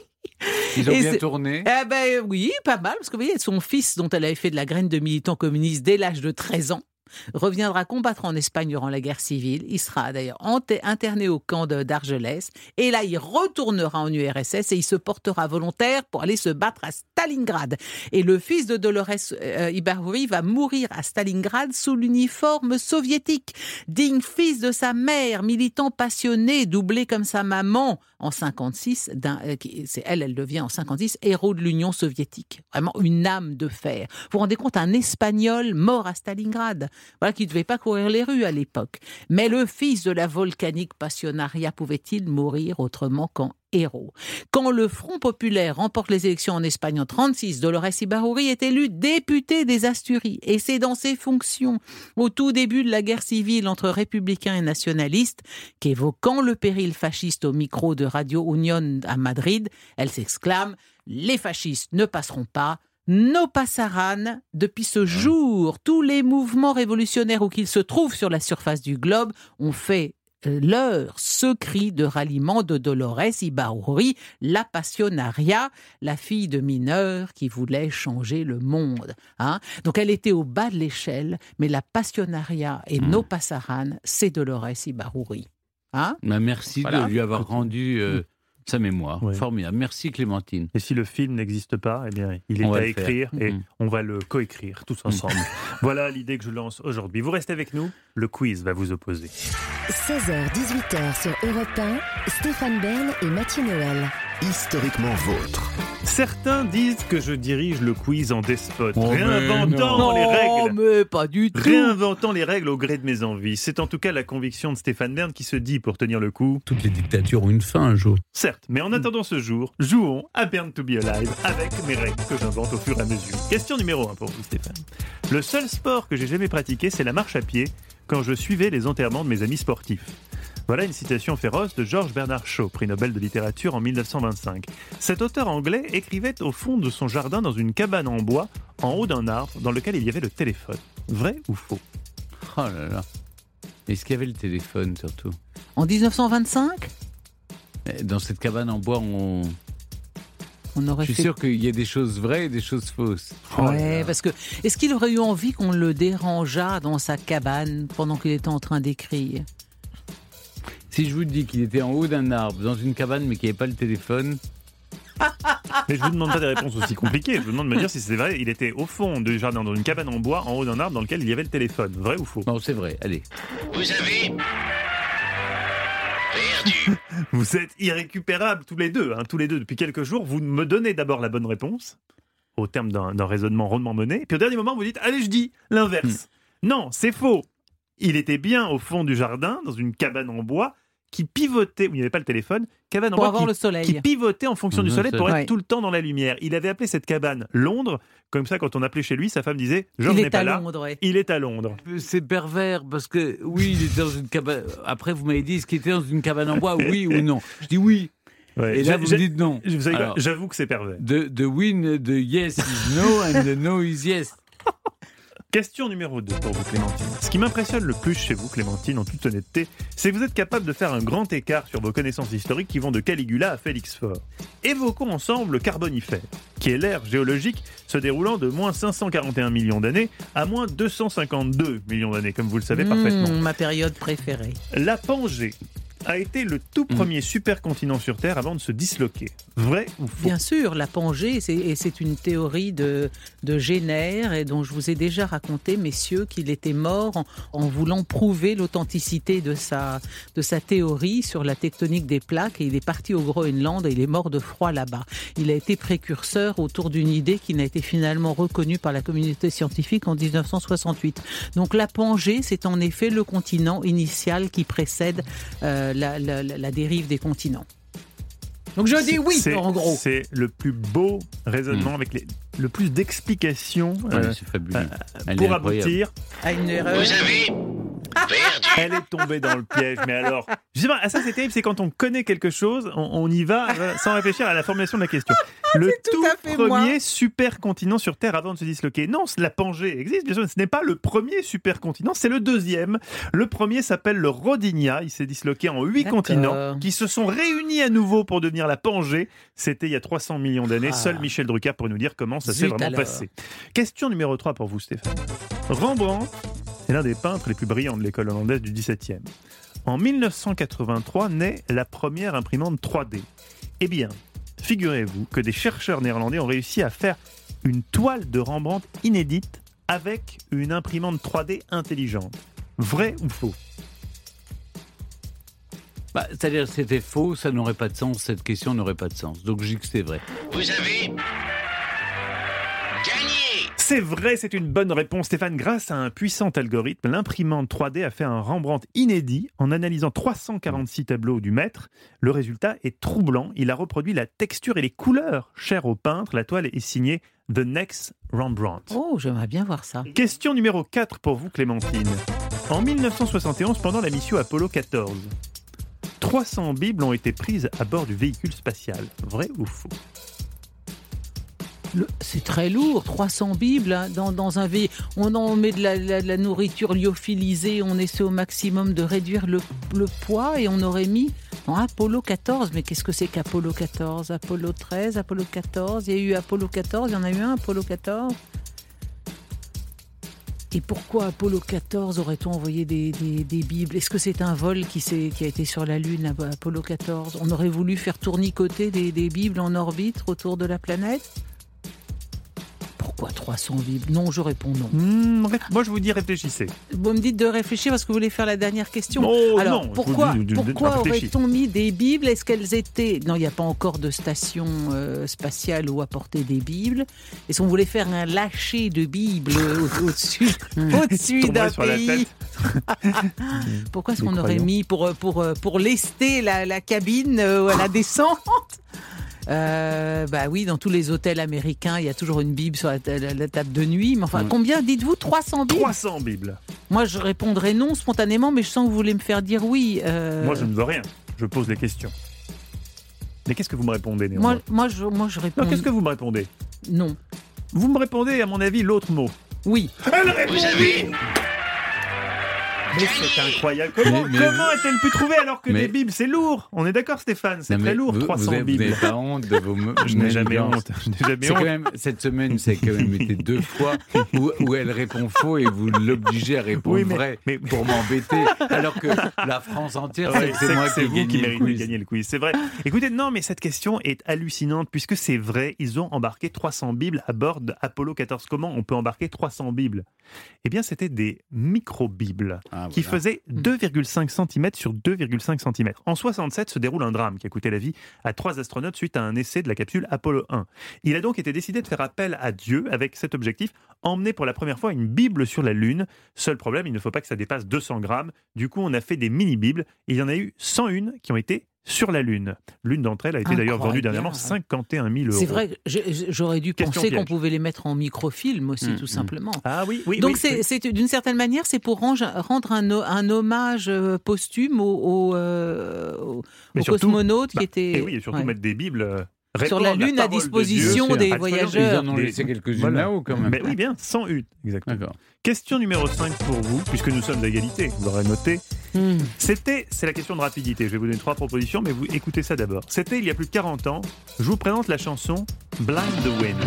S3: Ils ont
S5: et
S3: bien tourné.
S5: Eh ben, oui, pas mal. Parce que vous voyez, son fils, dont elle avait fait de la graine de militant communiste dès l'âge de treize ans, reviendra combattre en Espagne durant la guerre civile. Il sera d'ailleurs interné au camp de, d'Argelès. Et là, il retournera en U R S S et il se portera volontaire pour aller se battre à Stalingrad. Et le fils de Dolores euh, Ibárruri va mourir à Stalingrad sous l'uniforme soviétique. Digne fils de sa mère, militant passionné, doublé comme sa maman en cinquante-six. D'un, euh, c'est elle, elle devient en cinquante-six héros de l'Union soviétique. Vraiment une âme de fer. Vous vous rendez compte, un Espagnol mort à Stalingrad. Voilà, qui ne devait pas courir les rues à l'époque. Mais le fils de la volcanique passionnariat pouvait-il mourir autrement qu'en héros? Quand le Front populaire remporte les élections en Espagne en trente-six, Dolores Ibárruri est élu député des Asturies. Et c'est dans ses fonctions, au tout début de la guerre civile entre républicains et nationalistes, qu'évoquant le péril fasciste au micro de Radio Unión à Madrid, elle s'exclame « Les fascistes ne passeront pas ». No pasarán. Depuis ce jour, tous les mouvements révolutionnaires où qu'ils se trouvent sur la surface du globe ont fait leur ce cri de ralliement de Dolores Ibárruri, la pasionaria, la fille de mineur qui voulait changer le monde. Hein. Donc elle était au bas de l'échelle, mais la pasionaria et mmh. no pasarán, c'est Dolores Ibárruri. Hein.
S3: Bah merci voilà. de lui avoir rendu... Euh... sa mémoire, ouais. Formidable. Merci Clémentine.
S4: Et si le film n'existe pas, eh bien, il est
S3: on
S4: à écrire et
S3: mmh.
S4: on va le coécrire tous ensemble. Voilà l'idée que je lance aujourd'hui. Vous restez avec nous, le quiz va vous opposer.
S1: seize heures dix-huit heures sur Europe un, Stéphane Bern et Mathieu Noël.
S2: Historiquement vôtre.
S4: Certains disent que je dirige le quiz en despote,
S3: oh
S4: réinventant
S5: non,
S4: les règles.
S5: mais pas du tout.
S4: Réinventant les règles au gré de mes envies. C'est en tout cas la conviction de Stéphane Bern qui se dit pour tenir le coup.
S3: Toutes les dictatures ont une fin un jour.
S4: Certes, mais en attendant ce jour, jouons à Bern to be alive avec mes règles que j'invente au fur et à mesure. Question numéro un pour vous, Stéphane. Le seul sport que j'ai jamais pratiqué, c'est la marche à pied quand je suivais les enterrements de mes amis sportifs. Voilà une citation féroce de George Bernard Shaw, prix Nobel de littérature en dix-neuf cent vingt-cinq. Cet auteur anglais écrivait au fond de son jardin dans une cabane en bois, en haut d'un arbre, dans lequel il y avait le téléphone. Vrai ou faux?
S3: Oh là là. Est-ce qu'il y avait le téléphone surtout?
S5: En dix-neuf cent vingt-cinq?
S3: Dans cette cabane en bois, on...
S5: On aurait
S3: Je suis
S5: fait...
S3: sûr qu'il y a des choses vraies et des choses fausses.
S5: Ouais, oh parce que est-ce qu'il aurait eu envie qu'on le dérangeât dans sa cabane pendant qu'il était en train d'écrire?
S3: Si je vous dis qu'il était en haut d'un arbre, dans une cabane, mais qu'il n'y avait pas le téléphone...
S4: Mais je vous demande pas des réponses aussi compliquées. Je vous demande de me dire si c'est vrai. Il était au fond du jardin, dans une cabane en bois, en haut d'un arbre dans lequel il y avait le téléphone. Vrai ou faux?
S3: Non, c'est vrai. Allez.
S2: Vous avez... perdu.
S4: Vous êtes irrécupérables tous les deux. Hein, tous les deux, depuis quelques jours. Vous me donnez d'abord la bonne réponse, au terme d'un, d'un raisonnement rondement mené. Puis au dernier moment, vous dites, allez, je dis l'inverse. Hmm. Non, c'est faux. Il était bien au fond du jardin, dans une cabane en bois, qui pivotait, où il n'y avait pas le téléphone, cabane en
S5: pour
S4: bois
S5: avoir
S4: qui,
S5: le soleil.
S4: qui pivotait en fonction mmh, du soleil pour être
S5: ouais.
S4: tout le temps dans la lumière. Il avait appelé cette cabane Londres, comme ça quand on appelait chez lui, sa femme disait « Georges n'est pas là,
S5: Londres, ouais.
S4: il est à Londres ».
S3: C'est pervers, parce que oui, il était dans une cabane... Après, vous m'avez dit, est-ce qu'il était dans une cabane en bois, oui ou non? Je dis oui. Ouais. Et là, vous me dites non.
S4: Vous savez, alors, j'avoue que c'est pervers.
S3: The, the win, the yes is no, and the no is yes.
S4: Question numéro deux pour vous, Clémentine. Ce qui m'impressionne le plus chez vous, Clémentine, en toute honnêteté, c'est que vous êtes capable de faire un grand écart sur vos connaissances historiques qui vont de Caligula à Félix Faure. Évoquons ensemble le Carbonifère, qui est l'ère géologique se déroulant de moins cinq cent quarante et un millions d'années à moins deux cent cinquante-deux millions d'années, comme vous le savez mmh, parfaitement.
S5: Ma période préférée.
S4: La Pangée a été le tout premier mmh. supercontinent sur Terre avant de se disloquer. Vrai ou faux ?
S5: Bien sûr, la Pangée, c'est, et c'est une théorie de, de Génère et dont je vous ai déjà raconté, messieurs, qu'il était mort en, en voulant prouver l'authenticité de sa, de sa théorie sur la tectonique des plaques, et il est parti au Groenland et il est mort de froid là-bas. Il a été précurseur autour d'une idée qui n'a été finalement reconnue par la communauté scientifique en dix-neuf cent soixante-huit. Donc la Pangée, c'est en effet le continent initial qui précède euh, La, la, la dérive des continents. Donc je dis oui,
S4: c'est,
S5: en gros.
S4: C'est le plus beau raisonnement mmh. avec les, le plus d'explications
S3: ouais,
S4: euh,
S3: c'est fabuleux.
S4: Euh, pour aboutir
S5: à une erreur.
S2: Vous avez perdu.
S4: Elle est tombée dans le piège, mais alors... Je sais pas, ça c'est terrible, c'est quand on connaît quelque chose, on, on y va euh, sans réfléchir à la formulation de la question. Le
S5: tout,
S4: tout premier supercontinent sur Terre avant de se disloquer. Non, la Pangée existe, bien sûr, ce n'est pas le premier supercontinent, c'est le deuxième. Le premier s'appelle le Rodinia, il s'est disloqué en huit D'accord. continents qui se sont réunis à nouveau pour devenir la Pangée. C'était il y a trois cents millions d'années. Ah. Seul Michel Drucker pour nous dire comment ça Zut s'est vraiment alors. passé. Question numéro trois pour vous, Stéphane. Rembrandt est l'un des peintres les plus brillants de l'école hollandaise du dix-septième. En dix-neuf cent quatre-vingt-trois naît la première imprimante trois D. Eh bien, figurez-vous que des chercheurs néerlandais ont réussi à faire une toile de Rembrandt inédite avec une imprimante trois D intelligente. Vrai ou faux ?
S3: Bah, c'est-à-dire que c'était faux, ça n'aurait pas de sens, cette question n'aurait pas de sens. Donc je dis que c'est vrai.
S2: Vous avez gagné.
S4: C'est vrai, c'est une bonne réponse, Stéphane. Grâce à un puissant algorithme, l'imprimante trois D a fait un Rembrandt inédit en analysant trois cent quarante-six tableaux du maître. Le résultat est troublant. Il a reproduit la texture et les couleurs chères au peintre. La toile est signée The Next Rembrandt.
S5: Oh, j'aimerais bien voir ça.
S4: Question numéro quatre pour vous, Clémentine. En dix-neuf cent soixante et onze, pendant la mission Apollo quatorze, trois cents Bibles ont été prises à bord du véhicule spatial. Vrai ou faux ?
S5: Le, c'est très lourd, trois cents Bibles hein, dans, dans un véhicule. On en met de la, la, la nourriture lyophilisée, on essaie au maximum de réduire le, le poids et on aurait mis dans Apollo quatorze. Mais qu'est-ce que c'est qu'Apollo quatorze ? Apollo treize, Apollo quatorze, il y a eu Apollo quatorze, il y en a eu un Apollo quatorze. Et pourquoi Apollo quatorze aurait-on envoyé des, des, des Bibles ? Est-ce que c'est un vol qui, s'est, qui a été sur la Lune, Apollo quatorze ? On aurait voulu faire tournicoter des, des Bibles en orbite autour de la planète ? Pourquoi trois cents Bibles ? Non, je réponds non.
S4: Mmh, moi, je vous dis réfléchissez.
S5: Vous me dites de réfléchir parce que vous voulez faire la dernière question.
S4: Oh,
S5: Alors,
S4: non,
S5: pourquoi,
S4: dis,
S5: pourquoi aurait-on mis des Bibles ? Est-ce qu'elles étaient... Non, il n'y a pas encore de station euh, spatiale où apporter des Bibles. Est-ce qu'on voulait faire un lâcher de Bibles au- au-dessus, au-dessus d'un pays ? Pourquoi est-ce qu'on aurait mis pour, pour, pour lester la, la cabine euh, à la descente ? Euh, bah oui, dans tous les hôtels américains, il y a toujours une Bible sur la, la, la table de nuit. Mais enfin, mmh. combien dites-vous ? trois cents Bibles ?
S4: trois cents Bibles.
S5: Moi, je répondrais non spontanément, mais je sens que vous voulez me faire dire oui. Euh...
S4: Moi, je ne veux rien. Je pose des questions. Mais qu'est-ce que vous me répondez, néanmoins ?
S5: Moi, moi, je, moi, je réponds...
S4: Non, qu'est-ce que vous me répondez ?
S5: Non.
S4: Vous me répondez, à mon avis, l'autre mot.
S5: Oui.
S4: Elle répond
S2: Vous avez...
S4: Mais c'est incroyable. Comment, mais, mais comment vous... a-t-elle pu trouver alors que mais... des Bibles, c'est lourd ? On est d'accord, Stéphane, c'est non, très lourd, vous, trois cents
S3: vous avez,
S4: Bibles.
S3: Vous n'avez pas honte de vos...
S4: Je n'ai jamais honte. Je n'ai jamais
S3: c'est
S4: honte.
S3: Quand même, cette semaine, c'est quand même été deux fois où, où elle répond faux et vous l'obligez à répondre oui, mais, vrai mais... pour m'embêter. Alors que la France entière, ouais, c'est, c'est moi
S4: c'est
S3: qui ai gagné le quiz.
S4: gagner le quiz. C'est vrai. Écoutez, non, mais cette question est hallucinante puisque c'est vrai, ils ont embarqué trois cents Bibles à bord d'Apollo quatorze. Comment on peut embarquer trois cents Bibles ? Eh bien, c'était des micro-Bibles ah, qui voilà. faisaient deux virgule cinq centimètres sur deux virgule cinq centimètres. En soixante-sept se déroule un drame qui a coûté la vie à trois astronautes suite à un essai de la capsule Apollo un. Il a donc été décidé de faire appel à Dieu avec cet objectif, emmener pour la première fois une Bible sur la Lune. Seul problème, il ne faut pas que ça dépasse deux cents grammes. Du coup, on a fait des mini-Bibles et il y en a eu cent un qui ont été sur la Lune. L'une d'entre elles a été Incroyable. d'ailleurs vendue dernièrement cinquante et un mille euros.
S5: C'est vrai, j'aurais dû Question penser piège. qu'on pouvait les mettre en microfilm aussi, mmh, tout simplement.
S4: Ah oui, oui.
S5: Donc
S4: oui,
S5: c'est,
S4: oui.
S5: c'est d'une certaine manière, c'est pour rendre un, un hommage posthume aux, aux, aux
S4: surtout,
S5: cosmonautes
S4: bah,
S5: qui étaient.
S4: Et oui, et surtout ouais. mettre des Bibles
S5: Sur la Lune à disposition
S4: de Dieu,
S5: des voyageurs.
S3: Ils en ont laissé quelques-unes voilà. là-haut quand même.
S4: Mais oui, bien, cent une, exactement.
S3: D'accord.
S4: Question numéro cinq pour vous, puisque nous sommes d'égalité, vous l'aurez noté.
S5: Mmh.
S4: C'était, c'est la question de rapidité, je vais vous donner trois propositions, mais vous écoutez ça d'abord. C'était il y a plus de quarante ans, je vous présente la chanson Blind the Wind.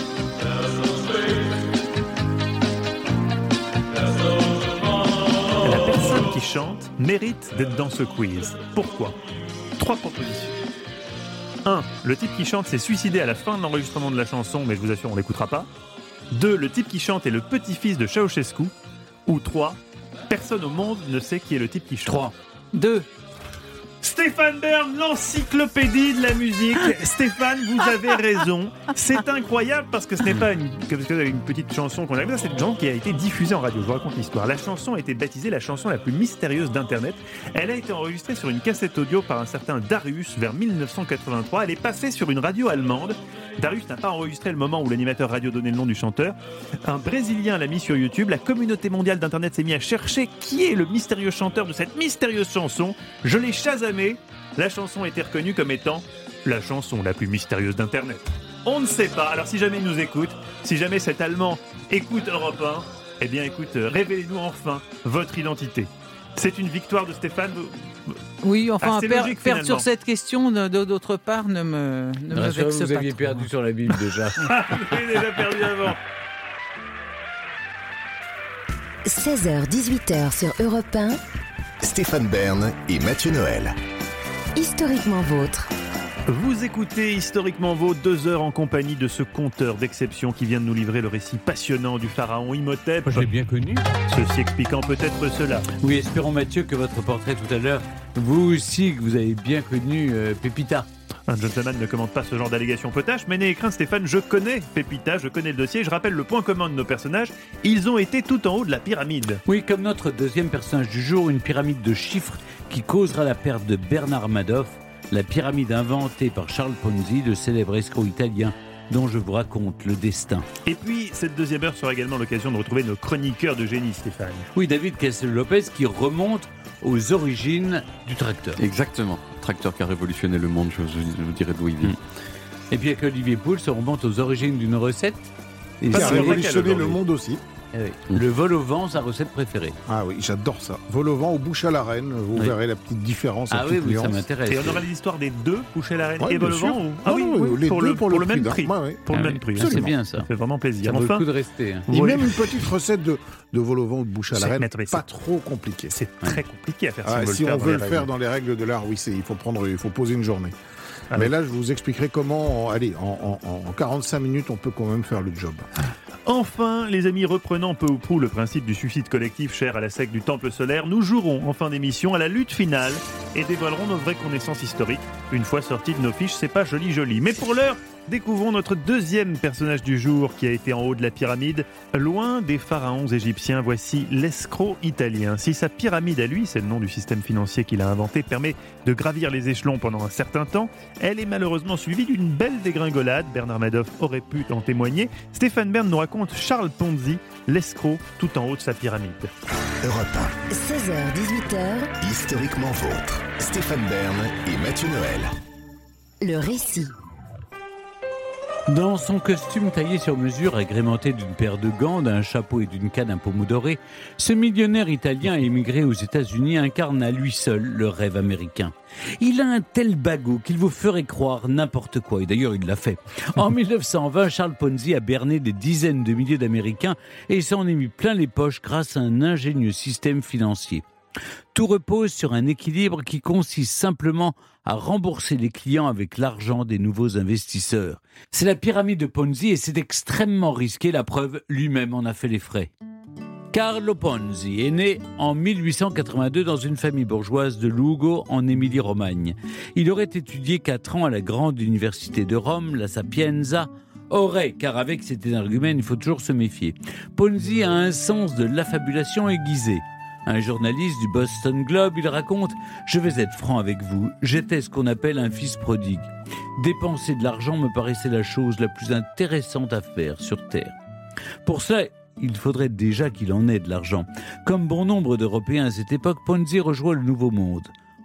S4: La personne qui chante mérite d'être dans ce quiz. Pourquoi ? Trois propositions. un. Le type qui chante s'est suicidé à la fin de l'enregistrement de la chanson, mais je vous assure, on l'écoutera pas. deux. Le type qui chante est le petit-fils de Ceausescu. Ou trois. Personne au monde ne sait qui est le type qui chante.
S3: trois.
S5: deux.
S4: Stéphane Bern, l'encyclopédie de la musique. Stéphane, vous avez raison. C'est incroyable parce que ce n'est pas une, parce que une petite chanson qu'on a vu, c'est une chanson qui a été diffusée en radio. Je vous raconte l'histoire. La chanson a été baptisée la chanson la plus mystérieuse d'Internet. Elle a été enregistrée sur une cassette audio par un certain Darius vers dix-neuf cent quatre-vingt-trois. Elle est passée sur une radio allemande. Darius n'a pas enregistré le moment où l'animateur radio donnait le nom du chanteur. Un Brésilien l'a mis sur YouTube. La communauté mondiale d'Internet s'est mise à chercher qui est le mystérieux chanteur de cette mystérieuse chanson. Je l'ai chasamé. La chanson a été reconnue comme étant la chanson la plus mystérieuse d'Internet. On ne sait pas. Alors si jamais il nous écoute, si jamais cet Allemand écoute Europe un, eh bien écoute, révélez-nous enfin votre identité. C'est une victoire de Stéphane.
S5: Oui, enfin,
S4: per-
S5: logique, perdre sur cette question, de, de, d'autre part, ne me, ne me vexe
S3: vous
S5: pas.
S3: Vous aviez
S5: trop.
S3: perdu sur la Bible déjà.
S4: Vous avez déjà perdu avant.
S1: seize heures dix-huit heures sur Europe un.
S2: Stéphane Bern et Mathieu Noël.
S1: Historiquement vôtre.
S4: Vous écoutez Historiquement Vos, deux heures en compagnie de ce conteur d'exception qui vient de nous livrer le récit passionnant du pharaon Imhotep.
S3: Moi, je l'ai bien connu.
S4: Ceci expliquant peut-être cela.
S3: Oui, espérons Mathieu que votre portrait tout à l'heure, vous aussi, que vous avez bien connu euh, Pépita.
S4: Un gentleman ne commente pas ce genre d'allégations potaches, mais n'ayez crainte Stéphane, je connais Pépita, je connais le dossier, je rappelle le point commun de nos personnages, ils ont été tout en haut de la pyramide.
S3: Oui, comme notre deuxième personnage du jour, une pyramide de chiffres qui causera la perte de Bernard Madoff, la pyramide inventée par Charles Ponzi, le célèbre escroc italien dont je vous raconte le destin.
S4: Et puis, cette deuxième heure sera également l'occasion de retrouver nos chroniqueurs de génie, Stéphane.
S3: Oui, David Castel-Lopez qui remonte aux origines du tracteur.
S6: Exactement. Tracteur qui a révolutionné le monde, je, je, je vous dirai d'où il vient.
S3: Et puis avec Olivier Pouls, on remonte aux origines d'une recette.
S7: Et qui a révolutionné le monde aussi.
S3: Eh oui. Le vol au vent, sa recette préférée.
S7: Ah oui, j'adore ça. Vol au vent ou bouche à la reine, vous
S3: oui.
S7: verrez la petite différence.
S3: Ah
S7: la
S3: oui,
S7: petite
S3: oui, ça
S7: nuance.
S3: m'intéresse.
S4: Et on aura l'histoire des deux, bouche à la reine
S7: ouais,
S4: et vol au vent ou... Ah
S7: non,
S4: oui,
S7: non,
S4: oui,
S7: les
S4: pour,
S7: deux
S4: le,
S7: pour,
S4: pour
S7: le,
S4: le même
S7: prix.
S4: prix.
S7: Ouais, ouais.
S4: Pour
S3: ah
S4: le
S3: oui.
S4: même prix.
S3: Ah, c'est bien ça.
S4: Ça fait vraiment plaisir.
S3: Ça vaut
S4: enfin,
S3: le coup de rester. Hein.
S7: Et
S4: oui.
S7: même une petite recette de, de vol au vent ou de bouche à la
S4: C'est
S7: reine,
S4: maître,
S7: pas
S4: c'est-
S7: trop compliqué.
S4: C'est très compliqué à faire
S7: Ah,
S4: si
S7: si
S4: on
S7: on veut
S4: veut
S7: le
S4: faire
S7: faire dans les règles de l'art, oui, c'est, il faut prendre, il faut poser une journée.
S4: Ah
S7: Mais
S4: oui.
S7: là, je vous expliquerai comment, en, allez, en, en, en quarante-cinq minutes, on peut quand même faire le job.
S4: Enfin, les amis, reprenant peu ou prou le principe du suicide collectif cher à la secte du Temple solaire, nous jouerons en fin d'émission à la lutte finale et dévoilerons nos vraies connaissances historiques. Une fois sortis de nos fiches, c'est pas joli joli. Mais pour l'heure, découvrons notre deuxième personnage du jour qui a été en haut de la pyramide. Loin des pharaons égyptiens, voici l'escroc italien. Si sa pyramide à lui, c'est le nom du système financier qu'il a inventé, permet de gravir les échelons pendant un certain temps, elle est malheureusement suivie d'une belle dégringolade. Bernard Madoff aurait pu en témoigner. Stéphane Bern nous raconte Charles Ponzi, l'escroc tout en haut de sa pyramide.
S2: Europe un.
S1: seize heures dix-huit heures.
S2: Historiquement vôtre. Stéphane Bern et Mathieu Noël.
S1: Le récit.
S3: Dans son costume taillé sur mesure, agrémenté d'une paire de gants, d'un chapeau et d'une canne à pommeau doré, ce millionnaire italien émigré aux États-Unis incarne à lui seul le rêve américain. Il a un tel bagot qu'il vous ferait croire n'importe quoi, et d'ailleurs il l'a fait. En mille neuf cent vingt, Charles Ponzi a berné des dizaines de milliers d'Américains et s'en est mis plein les poches grâce à un ingénieux système financier. Tout repose sur un équilibre qui consiste simplement à rembourser les clients avec l'argent des nouveaux investisseurs. C'est la pyramide de Ponzi et c'est extrêmement risqué, la preuve, lui-même en a fait les frais. Carlo Ponzi est né en mille huit cent quatre-vingt-deux dans une famille bourgeoise de Lugo en Émilie-Romagne. Il aurait étudié quatre ans à la grande université de Rome, la Sapienza. Aurait, car avec cet énergumène, il faut toujours se méfier. Ponzi a un sens de l'affabulation aiguisé. Un journaliste du Boston Globe, il raconte « Je vais être franc avec vous, j'étais ce qu'on appelle un fils prodigue. Dépenser de l'argent me paraissait la chose la plus intéressante à faire sur Terre. Pour cela, il faudrait déjà qu'il en ait de l'argent. Comme bon nombre d'Européens à cette époque, Ponzi rejoint le Nouveau Monde.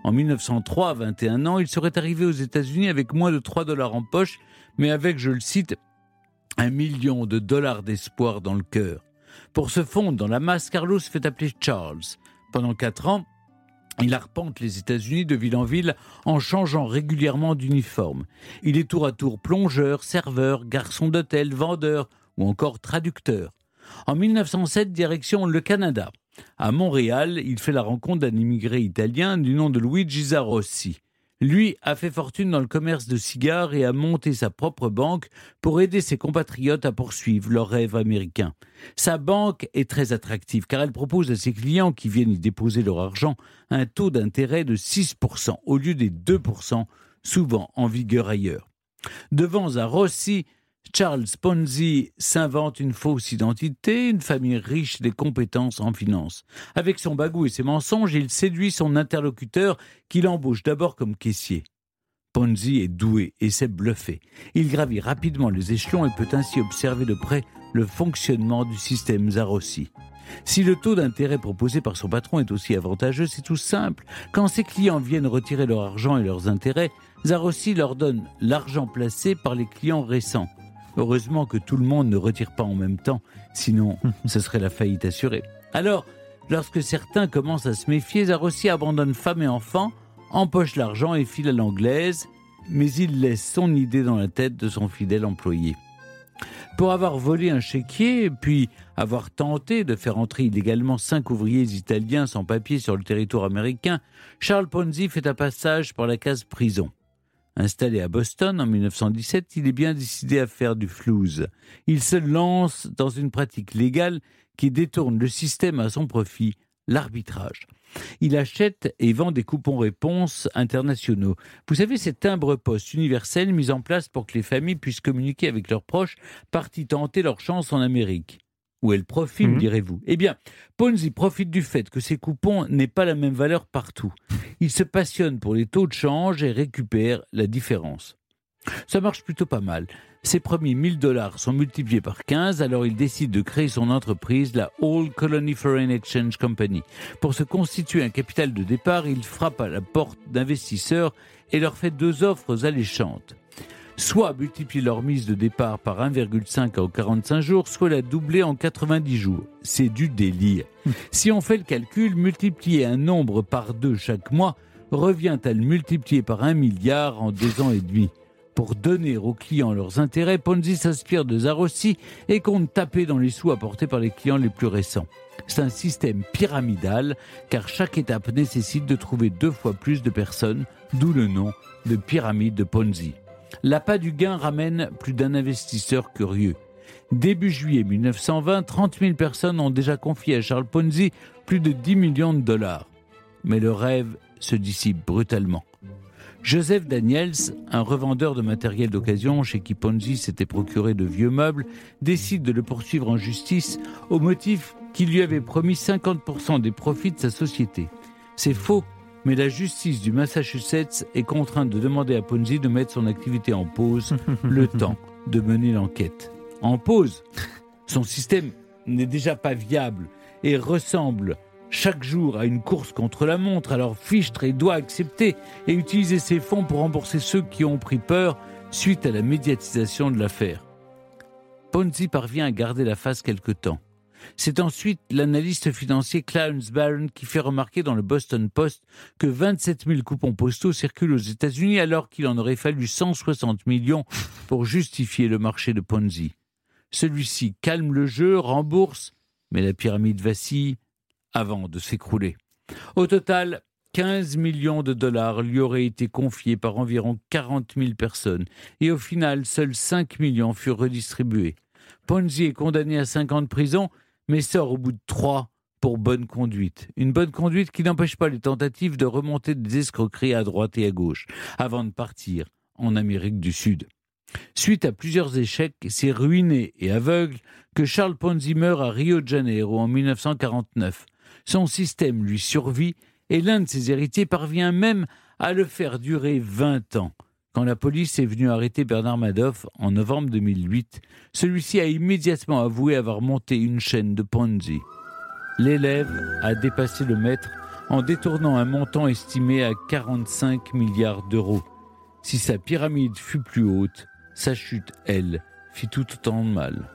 S3: En mille neuf cent trois, à vingt et un ans, il serait arrivé aux États-Unis avec moins de trois dollars en poche, mais avec, je le cite, un million de dollars d'espoir dans le cœur. Pour se fondre dans la masse, Carlos se fait appeler Charles. Pendant quatre ans, il arpente les États-Unis de ville en ville en changeant régulièrement d'uniforme. Il est tour à tour plongeur, serveur, garçon d'hôtel, vendeur ou encore traducteur. En mille neuf cent sept, direction le Canada. À Montréal, il fait la rencontre d'un immigré italien du nom de Luigi Zarossi. Lui a fait fortune dans le commerce de cigares et a monté sa propre banque pour aider ses compatriotes à poursuivre leur rêve américain. Sa banque est très attractive car elle propose à ses clients qui viennent y déposer leur argent un taux d'intérêt de six pour cent au lieu des deux pour cent souvent en vigueur ailleurs. Devant Zarossi, Charles Ponzi s'invente une fausse identité, une famille riche des compétences en finance. Avec son bagou et ses mensonges, il séduit son interlocuteur qu'il embauche d'abord comme caissier. Ponzi est doué et sait bluffer. Il gravit rapidement les échelons et peut ainsi observer de près le fonctionnement du système Zarossi. Si le taux d'intérêt proposé par son patron est aussi avantageux, c'est tout simple. Quand ses clients viennent retirer leur argent et leurs intérêts, Zarossi leur donne l'argent placé par les clients récents. Heureusement que tout le monde ne retire pas en même temps, sinon ce serait la faillite assurée. Alors, lorsque certains commencent à se méfier, Zarossi abandonne femme et enfants, empoche l'argent et file à l'anglaise, mais il laisse son idée dans la tête de son fidèle employé. Pour avoir volé un chéquier, puis avoir tenté de faire entrer illégalement cinq ouvriers italiens sans papier sur le territoire américain, Charles Ponzi fait un passage par la case prison. Installé à Boston en mille neuf cent dix-sept, il est bien décidé à faire du flouze. Il se lance dans une pratique légale qui détourne le système à son profit, l'arbitrage. Il achète et vend des coupons-réponses internationaux. Vous savez, ces timbres-poste universels mis en place pour que les familles puissent communiquer avec leurs proches partis tenter leur chance en Amérique. Où est le profit, mmh. me direz-vous ? Eh bien, Ponzi profite du fait que ces coupons n'aient pas la même valeur partout. Il se passionne pour les taux de change et récupère la différence. Ça marche plutôt pas mal. Ses premiers mille dollars sont multipliés par quinze, alors il décide de créer son entreprise, la All Colony Foreign Exchange Company. Pour se constituer un capital de départ, il frappe à la porte d'investisseurs et leur fait deux offres alléchantes. Soit multiplier leur mise de départ par un virgule cinq en quarante-cinq jours, soit la doubler en quatre-vingt-dix jours. C'est du délire. Si on fait le calcul, multiplier un nombre par deux chaque mois revient à le multiplier par un milliard en deux ans et demi. Pour donner aux clients leurs intérêts, Ponzi s'inspire de Zarossi et compte taper dans les sous apportés par les clients les plus récents. C'est un système pyramidal, car chaque étape nécessite de trouver deux fois plus de personnes, d'où le nom de pyramide de Ponzi. L'appât du gain ramène plus d'un investisseur curieux. Début juillet mille neuf cent vingt, trente mille personnes ont déjà confié à Charles Ponzi plus de dix millions de dollars. Mais le rêve se dissipe brutalement. Joseph Daniels, un revendeur de matériel d'occasion chez qui Ponzi s'était procuré de vieux meubles, décide de le poursuivre en justice au motif qu'il lui avait promis cinquante pour cent des profits de sa société. C'est faux. Mais la justice du Massachusetts est contrainte de demander à Ponzi de mettre son activité en pause, le temps de mener l'enquête. En pause, son système n'est déjà pas viable et ressemble chaque jour à une course contre la montre. Alors Fichtre doit accepter et utiliser ses fonds pour rembourser ceux qui ont pris peur suite à la médiatisation de l'affaire. Ponzi parvient à garder la face quelque temps. C'est ensuite l'analyste financier Clarence Barron qui fait remarquer dans le Boston Post que vingt-sept mille coupons postaux circulent aux États-Unis alors qu'il en aurait fallu cent soixante millions pour justifier le marché de Ponzi. Celui-ci calme le jeu, rembourse, mais la pyramide vacille avant de s'écrouler. Au total, quinze millions de dollars lui auraient été confiés par environ quarante mille personnes et au final, seuls cinq millions furent redistribués. Ponzi est condamné à cinq ans de prison, mais sort au bout de trois pour bonne conduite. Une bonne conduite qui n'empêche pas les tentatives de remonter des escroqueries à droite et à gauche, avant de partir en Amérique du Sud. Suite à plusieurs échecs, c'est ruiné et aveugle que Charles Ponzi meurt à Rio de Janeiro en mille neuf cent quarante-neuf. Son système lui survit et l'un de ses héritiers parvient même à le faire durer vingt ans. Quand la police est venue arrêter Bernard Madoff en novembre deux mille huit, celui-ci a immédiatement avoué avoir monté une chaîne de Ponzi. L'élève a dépassé le maître en détournant un montant estimé à quarante-cinq milliards d'euros. Si sa pyramide fut plus haute, sa chute, elle, fit tout autant de mal.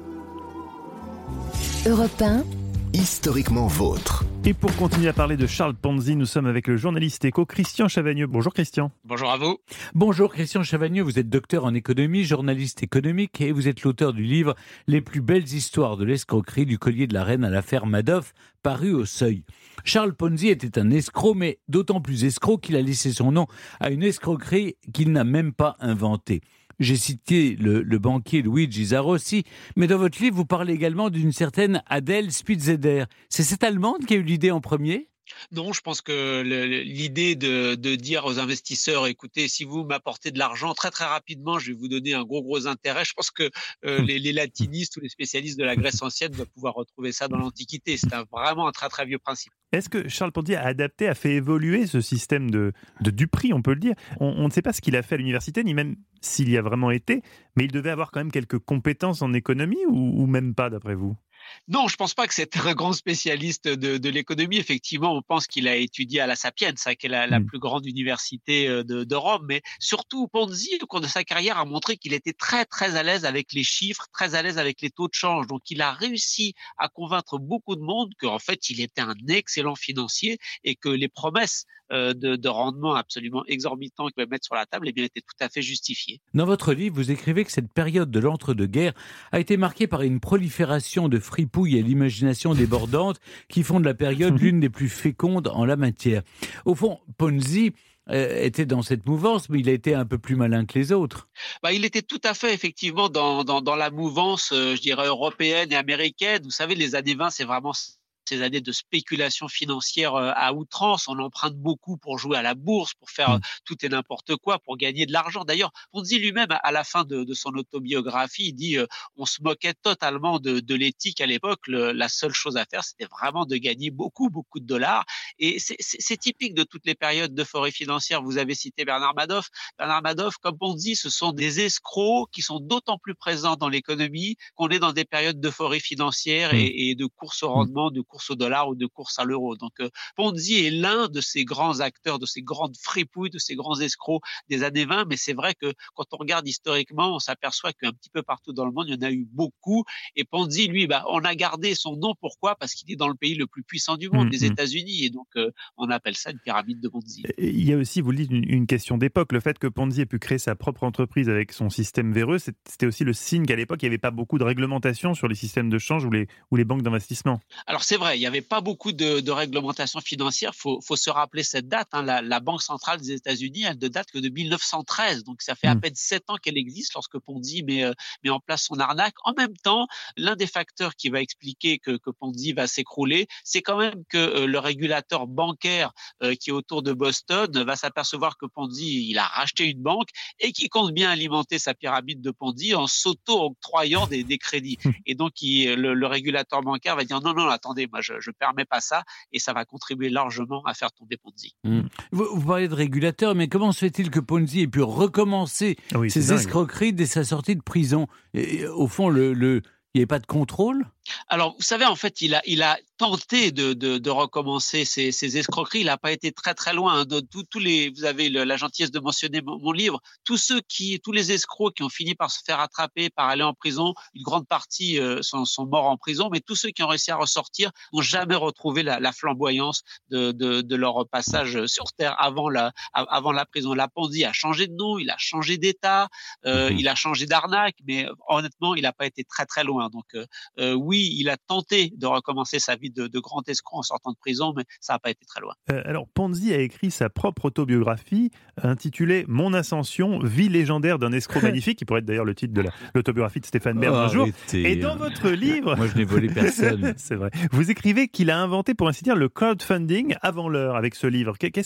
S1: Europe un,
S2: Historiquement vôtre.
S4: Et pour continuer à parler de Charles Ponzi, nous sommes avec le journaliste éco Christian Chavagneux. Bonjour Christian.
S10: Bonjour à vous.
S3: Bonjour Christian Chavagneux, vous êtes docteur en économie, journaliste économique et vous êtes l'auteur du livre « Les plus belles histoires de l'escroquerie du collier de la reine à l'affaire Madoff » paru au Seuil. Charles Ponzi était un escroc, mais d'autant plus escroc qu'il a laissé son nom à une escroquerie qu'il n'a même pas inventée. J'ai cité le, le banquier Luigi Zarossi, mais dans votre livre, vous parlez également d'une certaine Adèle Spitzeder. C'est cette Allemande qui a eu l'idée en premier ?
S10: Non, je pense que le, l'idée de, de dire aux investisseurs, écoutez, si vous m'apportez de l'argent, très très rapidement, je vais vous donner un gros gros intérêt. Je pense que euh, les, les latinistes ou les spécialistes de la Grèce ancienne vont pouvoir retrouver ça dans l'Antiquité. C'est un, vraiment un très très vieux principe.
S4: Est-ce que Charles Ponzi a adapté, a fait évoluer ce système de, de duperie, on peut le dire ? On, on ne sait pas ce qu'il a fait à l'université, ni même s'il y a vraiment été, mais il devait avoir quand même quelques compétences en économie ou, ou même pas, d'après vous ?
S10: Non, je pense pas que c'est un grand spécialiste de, de l'économie. Effectivement, on pense qu'il a étudié à la Sapienza, qui est la, la plus grande université de, de Rome. Mais surtout, Ponzi, au cours de sa carrière, a montré qu'il était très, très à l'aise avec les chiffres, très à l'aise avec les taux de change. Donc, il a réussi à convaincre beaucoup de monde qu'en fait, il était un excellent financier et que les promesses euh, de, de rendement absolument exorbitants qu'il va mettre sur la table, eh bien, étaient tout à fait justifiées.
S3: Dans votre livre, vous écrivez que cette période de l'entre-deux-guerres a été marquée par une prolifération de fripouilles et l'imagination débordante qui font de la période l'une des plus fécondes en la matière. Au fond, Ponzi euh, était dans cette mouvance, mais il a été un peu plus malin que les autres.
S10: Bah, il était tout à fait effectivement dans, dans, dans la mouvance, euh, je dirais, européenne et américaine. Vous savez, les années vingt, c'est vraiment ces années de spéculation financière à outrance. On emprunte beaucoup pour jouer à la bourse, pour faire mmh. tout et n'importe quoi, pour gagner de l'argent. D'ailleurs, Ponzi lui-même, à la fin de, de son autobiographie, il dit euh, on se moquait totalement de, de l'éthique à l'époque. Le, la seule chose à faire, c'était vraiment de gagner beaucoup, beaucoup de dollars. Et c'est, c'est, c'est typique de toutes les périodes d'euphorie financière. Vous avez cité Bernard Madoff. Bernard Madoff, comme Ponzi, ce sont des escrocs qui sont d'autant plus présents dans l'économie qu'on est dans des périodes d'euphorie financière mmh. et, et de course au rendement, de course au dollar ou de course à l'euro. Donc euh, Ponzi est l'un de ces grands acteurs, de ces grandes fripouilles, de ces grands escrocs des années vingt, mais c'est vrai que quand on regarde historiquement, on s'aperçoit qu'un petit peu partout dans le monde, il y en a eu beaucoup. Et Ponzi, lui, bah, on a gardé son nom. Pourquoi ? Parce qu'il est dans le pays le plus puissant du monde, mmh, les États-Unis. Et donc, euh, on appelle ça une pyramide de Ponzi.
S4: Il y a aussi, vous le dites, une, une question d'époque. Le fait que Ponzi ait pu créer sa propre entreprise avec son système véreux, c'était aussi le signe qu'à l'époque, il n'y avait pas beaucoup de réglementation sur les systèmes de change ou les, ou les banques d'investissement.
S10: Alors, c'est vrai, il n'y avait pas beaucoup de, de réglementation financière. Il faut, faut se rappeler cette date. Hein. La, la Banque centrale des États-Unis, elle ne date que de mille neuf cent treize. Donc, ça fait mmh. à peine sept ans qu'elle existe lorsque Ponzi met, euh, met en place son arnaque. En même temps, l'un des facteurs qui va expliquer que, que Ponzi va s'écrouler, c'est quand même que euh, le régulateur bancaire euh, qui est autour de Boston va s'apercevoir que Ponzi, il a racheté une banque et qui compte bien alimenter sa pyramide de Ponzi en s'auto-octroyant des, des crédits. Et donc, il, le, le régulateur bancaire va dire non, non, attendez, moi, je ne permets pas ça, et ça va contribuer largement à faire tomber Ponzi.
S3: Mmh. Vous, vous parlez de régulateur, mais comment se fait-il que Ponzi ait pu recommencer oui, ses escroqueries dès sa sortie de prison ? Et, au fond, le, le, il n'y avait pas de contrôle ?
S10: Alors, vous savez, en fait, il a, il a tenté de, de, de recommencer ses, ses escroqueries. Il n'a pas été très, très loin. Hein. De, de, tous les, vous avez le, la gentillesse de mentionner mon, mon livre. Tous ceux qui, tous les escrocs qui ont fini par se faire attraper, par aller en prison, une grande partie euh, sont, sont morts en prison, mais tous ceux qui ont réussi à ressortir n'ont jamais retrouvé la, la flamboyance de, de, de leur passage sur Terre avant la, avant la prison. La Ponzi a changé de nom, il a changé d'État, euh, mmh. il a changé d'arnaque, mais honnêtement, il n'a pas été très, très loin. Donc, euh, euh, oui, Oui, il a tenté de recommencer sa vie de, de grand escroc en sortant de prison, mais ça n'a pas été très loin.
S4: Euh, alors, Ponzi a écrit sa propre autobiographie intitulée « Mon ascension, vie légendaire d'un escroc magnifique », qui pourrait être d'ailleurs le titre de la, l'autobiographie de Stéphane Bern oh, un jour.
S3: Arrêtez.
S4: Et dans votre livre...
S3: Moi, je n'ai volé personne.
S4: C'est vrai. Vous écrivez qu'il a inventé, pour ainsi dire, le crowdfunding avant l'heure avec ce livre. Qu'est-ce qu'il a fait ?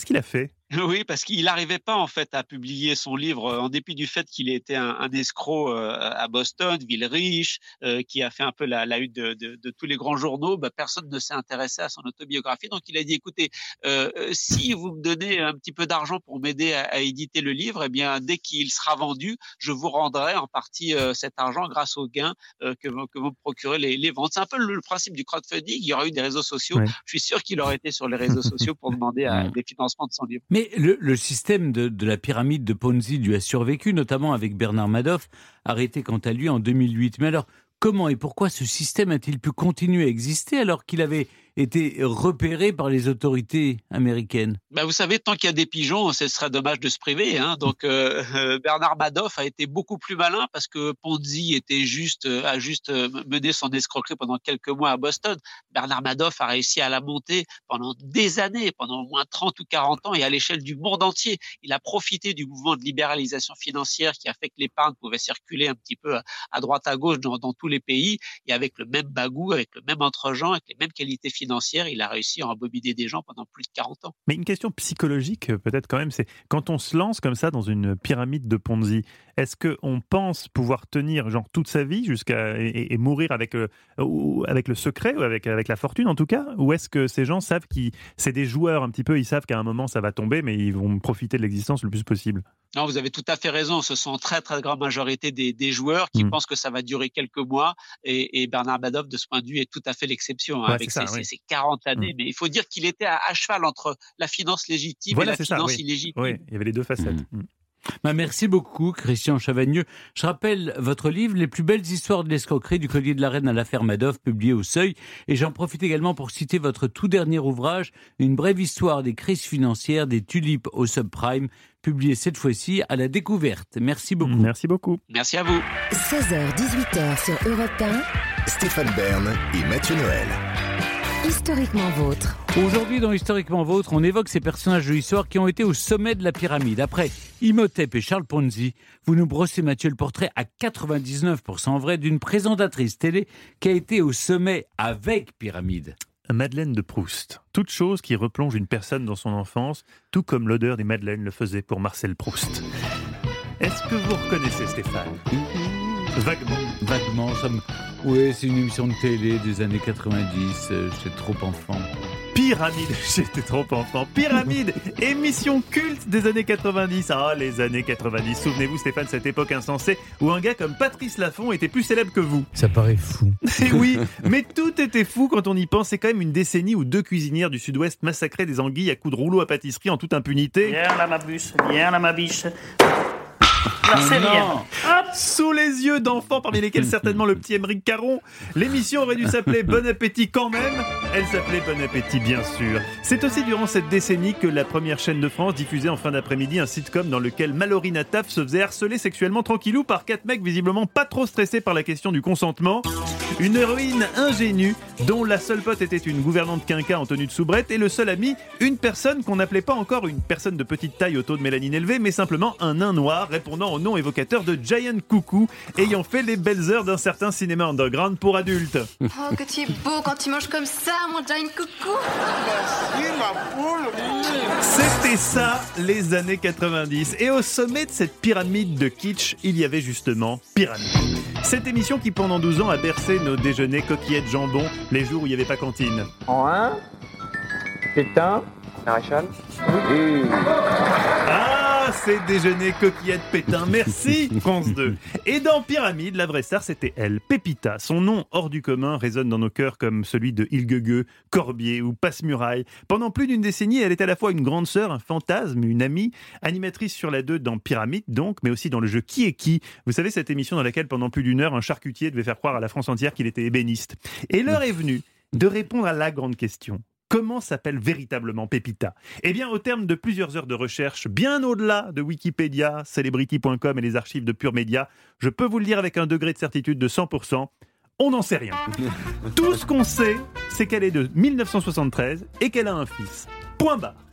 S10: Oui, parce qu'il n'arrivait pas en fait à publier son livre en dépit du fait qu'il était un, un escroc euh, à Boston, ville riche, euh, qui a fait un peu la, la une de, de, de tous les grands journaux. Bah, personne ne s'est intéressé à son autobiographie, donc il a dit écoutez, euh, si vous me donnez un petit peu d'argent pour m'aider à, à éditer le livre, eh bien dès qu'il sera vendu, je vous rendrai en partie euh, cet argent grâce aux gains euh, que, que vont procurer les, les ventes. C'est un peu le, le principe du crowdfunding. Il y aurait eu des réseaux sociaux.
S4: Ouais.
S10: Je suis sûr qu'il aurait été sur les réseaux sociaux pour demander à, des financements de son livre.
S3: Mais le, le système de, de la pyramide de Ponzi lui a survécu, notamment avec Bernard Madoff, arrêté quant à lui en deux mille huit. Mais alors, comment et pourquoi ce système a-t-il pu continuer à exister alors qu'il avait été repéré par les autorités américaines?
S10: Ben vous savez, tant qu'il y a des pigeons, ce serait dommage de se priver. Hein. Donc euh, euh, Bernard Madoff a été beaucoup plus malin parce que Ponzi était juste, a juste mené son escroquerie pendant quelques mois à Boston. Bernard Madoff a réussi à la monter pendant des années, pendant au moins trente ou quarante ans et à l'échelle du monde entier. Il a profité du mouvement de libéralisation financière qui a fait que l'épargne pouvait circuler un petit peu à droite à gauche dans, dans tous les pays et avec le même bagou, avec le même entre-gens, avec les mêmes qualités financières. Il a réussi à embobiner des gens pendant plus de quarante ans.
S4: Mais une question psychologique, peut-être quand même, c'est quand on se lance comme ça dans une pyramide de Ponzi, est-ce qu'on pense pouvoir tenir genre toute sa vie jusqu'à et, et mourir avec, euh, ou avec le secret ou avec, avec la fortune en tout cas? Ou est-ce que ces gens savent que c'est des joueurs un petit peu, ils savent qu'à un moment ça va tomber, mais ils vont profiter de l'existence le plus possible?
S10: Non, vous avez tout à fait raison. Ce sont en très très grande majorité des, des joueurs qui mmh. pensent que ça va durer quelques mois. Et, et Bernard Madoff, de ce point de vue, est tout à fait l'exception hein,
S4: ouais,
S10: avec
S4: ça,
S10: ses,
S4: oui.
S10: ses quarante années. Mmh. Mais il faut dire qu'il était à, à cheval entre la finance légitime
S4: voilà,
S10: et la finance
S4: ça, oui.
S10: illégitime.
S4: Oui, il y avait les deux facettes. Mmh. Mmh.
S3: Bah merci beaucoup, Christian Chavagneux. Je rappelle votre livre « Les plus belles histoires de l'escroquerie du collier de la reine à l'affaire Madoff », publié au Seuil. Et j'en profite également pour citer votre tout dernier ouvrage « Une brève histoire des crises financières, des tulipes au subprime », publié cette fois-ci à La Découverte. Merci beaucoup.
S4: Merci beaucoup.
S10: Merci à vous.
S1: seize heures dix-huit heures sur Europe un.
S2: Stéphane Bern et Mathieu Noël.
S1: Historiquement vôtre.
S3: Aujourd'hui, dans Historiquement Vôtre, on évoque ces personnages de l'histoire qui ont été au sommet de la pyramide. Après Imhotep et Charles Ponzi, vous nous brossez, Mathieu, le portrait à quatre-vingt-dix-neuf pour cent vrai d'une présentatrice télé qui a été au sommet avec pyramide.
S4: Madeleine de Proust. Toute chose qui replonge une personne dans son enfance, tout comme l'odeur des madeleines le faisait pour Marcel Proust. Est-ce que vous reconnaissez Stéphane ? Vaguement.
S3: Vaguement, ça me... Oui, c'est une émission de télé des années quatre-vingt-dix, euh, j'étais trop enfant.
S4: Pyramide, j'étais trop enfant. Pyramide, émission culte des années quatre-vingt-dix. Ah, les années quatre-vingt-dix. Souvenez-vous, Stéphane, cette époque insensée où un gars comme Patrice Laffont était plus célèbre que vous.
S11: Ça paraît fou.
S4: Et oui, mais tout était fou quand on y pense. C'est quand même une décennie où deux cuisinières du Sud-Ouest massacraient des anguilles à coups de rouleau à pâtisserie en toute impunité.
S12: Viens là, ma bûche, viens là, ma biche. Non, c'est rien.
S4: Sous les yeux d'enfants, parmi lesquels certainement le petit Émeric Caron, l'émission aurait dû s'appeler Bon Appétit quand même. Elle s'appelait Bon Appétit bien sûr. C'est aussi durant cette décennie que la première chaîne de France diffusait en fin d'après-midi un sitcom dans lequel Mallory Nataf se faisait harceler sexuellement tranquillou par quatre mecs visiblement pas trop stressés par la question du consentement. Une héroïne ingénue dont la seule pote était une gouvernante quinca en tenue de soubrette et le seul ami, une personne qu'on n'appelait pas encore une personne de petite taille au taux de mélanine élevé, mais simplement un nain noir répondant au nom évocateur de Giant Coucou, ayant fait les belles heures d'un certain cinéma underground pour adultes.
S13: Oh, que tu es beau quand tu manges comme ça, mon Giant Coucou.
S12: Merci, ma poule.
S4: C'était ça, les années quatre-vingt-dix. Et au sommet de cette pyramide de kitsch, il y avait justement Pyramide. Cette émission qui, pendant douze ans, a bercé nos déjeuners coquillettes jambon les jours où il n'y avait pas cantine.
S14: En un, pétain, maréchal.
S4: Oui. Ah, c'est déjeuner coquillettes pétain. Merci, France deux. Et dans Pyramide, la vraie star, c'était elle, Pépita. Son nom hors du commun résonne dans nos cœurs comme celui de Ilgueux, Corbier ou Passe-Muraille. Pendant plus d'une décennie, elle est à la fois une grande sœur, un fantasme, une amie, animatrice sur la deux dans Pyramide donc, mais aussi dans le jeu Qui est qui. Vous savez, cette émission dans laquelle pendant plus d'une heure, un charcutier devait faire croire à la France entière qu'il était ébéniste. Et l'heure est venue de répondre à la grande question. Comment s'appelle véritablement Pépita ? Eh bien, au terme de plusieurs heures de recherche, bien au-delà de Wikipédia, Celebrity point com et les archives de Pure Média, je peux vous le dire avec un degré de certitude de cent pour cent, on n'en sait rien. Tout ce qu'on sait, c'est qu'elle est de mille neuf cent soixante-treize et qu'elle a un fils. Point barre.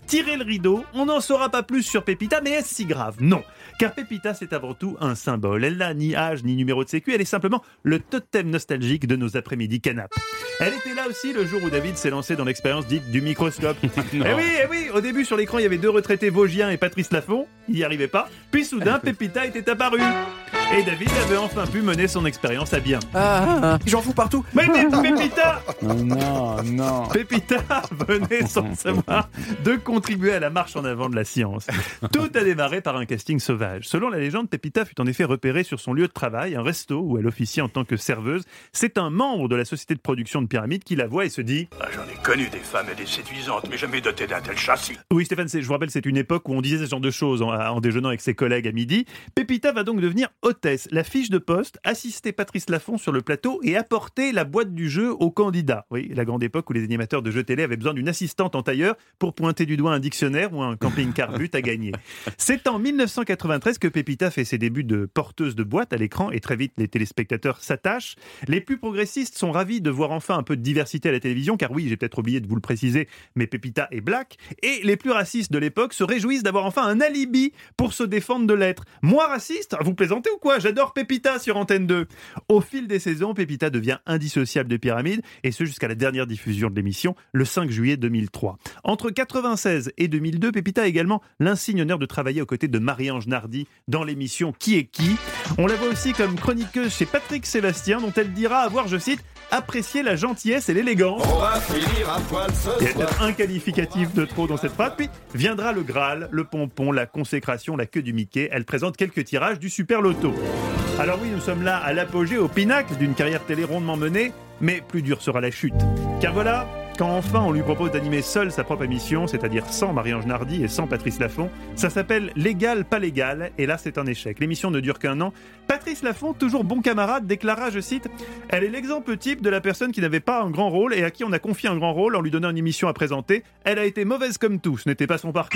S4: tirez le rideau, on n'en saura pas plus sur Pépita, mais est-ce si grave ? Non, car Pépita c'est avant tout un symbole. Elle n'a ni âge ni numéro de sécu, elle est simplement le totem nostalgique de nos après-midi canapes. Elle était là aussi le jour où David s'est lancé dans l'expérience dite du microscope. Eh oui, eh oui, au début sur l'écran il y avait deux retraités vosgiens et Patrice Laffont, il n'y arrivait pas, puis soudain Pépita était apparue. Et David avait enfin pu mener son expérience à bien.
S6: Ah, j'en fous partout.
S4: Mais, mais Pépita
S3: Non, non.
S4: Pépita venait sans savoir de contribuer à la marche en avant de la science. Tout a démarré par un casting sauvage. Selon la légende, Pépita fut en effet repérée sur son lieu de travail, un resto où elle officie en tant que serveuse. C'est un membre de la société de production de Pyramide qui la voit et se dit
S11: ah, j'en ai connu des femmes et des séduisantes, mais jamais doté d'un tel châssis.
S4: Oui Stéphane, c'est, je vous rappelle, c'est une époque où on disait ce genre de choses en, en déjeunant avec ses collègues à midi. Pépita va donc devenir hôtesse, la fiche de poste, assister Patrice Laffont sur le plateau et apporter la boîte du jeu aux candidats. Oui, la grande époque où les animateurs de jeux télé avaient besoin d'une assistante en tailleur pour pointer du doigt un dictionnaire ou un camping-car but à gagner. C'est en dix-neuf cent quatre-vingt-treize que Pépita fait ses débuts de porteuse de boîte à l'écran et très vite les téléspectateurs s'attachent. Les plus progressistes sont ravis de voir enfin un peu de diversité à la télévision, car oui, j'ai peut-être oublié de vous le préciser, mais Pépita est black. Et les plus racistes de l'époque se réjouissent d'avoir enfin un alibi pour se défendre de l'être. Moi raciste ? Vous plaisantez ou quoi ? J'adore Pépita sur Antenne deux. Au fil des saisons, Pépita devient indissociable de Pyramide, et ce jusqu'à la dernière diffusion de l'émission, le cinq juillet deux mille trois. Entre quatre-vingt-seize et deux mille deux, Pépita a également l'insigne honneur de travailler aux côtés de Marie-Ange Nardi dans l'émission Qui est qui ? On la voit aussi comme chroniqueuse chez Patrick Sébastien, dont elle dira avoir, je cite, apprécié la gentillesse et l'élégance.
S2: On va finir à poil ce
S4: Il y a peut-être un qualificatif de trop dans cette phrase. Puis viendra le Graal, le pompon, la consécration, la queue du Mickey. Elle présente quelques tirages du Super Loto. Alors oui, nous sommes là à l'apogée, au pinacle d'une carrière télé rondement menée, mais plus dure sera la chute. Car voilà, quand enfin on lui propose d'animer seul sa propre émission, c'est-à-dire sans Marie-Ange Nardi et sans Patrice Laffont, ça s'appelle Légal, pas légal, et là c'est un échec. L'émission ne dure qu'un an. Patrice Laffont, toujours bon camarade, déclara, je cite, « Elle est l'exemple type de la personne qui n'avait pas un grand rôle et à qui on a confié un grand rôle en lui donnant une émission à présenter. Elle a été mauvaise comme tout, ce n'était pas son parcours. »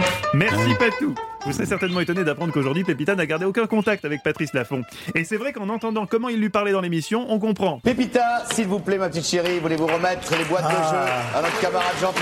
S4: Merci Patou. Vous serez certainement étonné d'apprendre qu'aujourd'hui Pépita n'a gardé aucun contact avec Patrice Laffont. Et c'est vrai qu'en entendant comment il lui parlait dans l'émission, on comprend.
S15: Pépita, s'il vous plaît ma petite chérie, voulez-vous remettre les boîtes ah. de jeu à notre camarade Jean-Pierre ?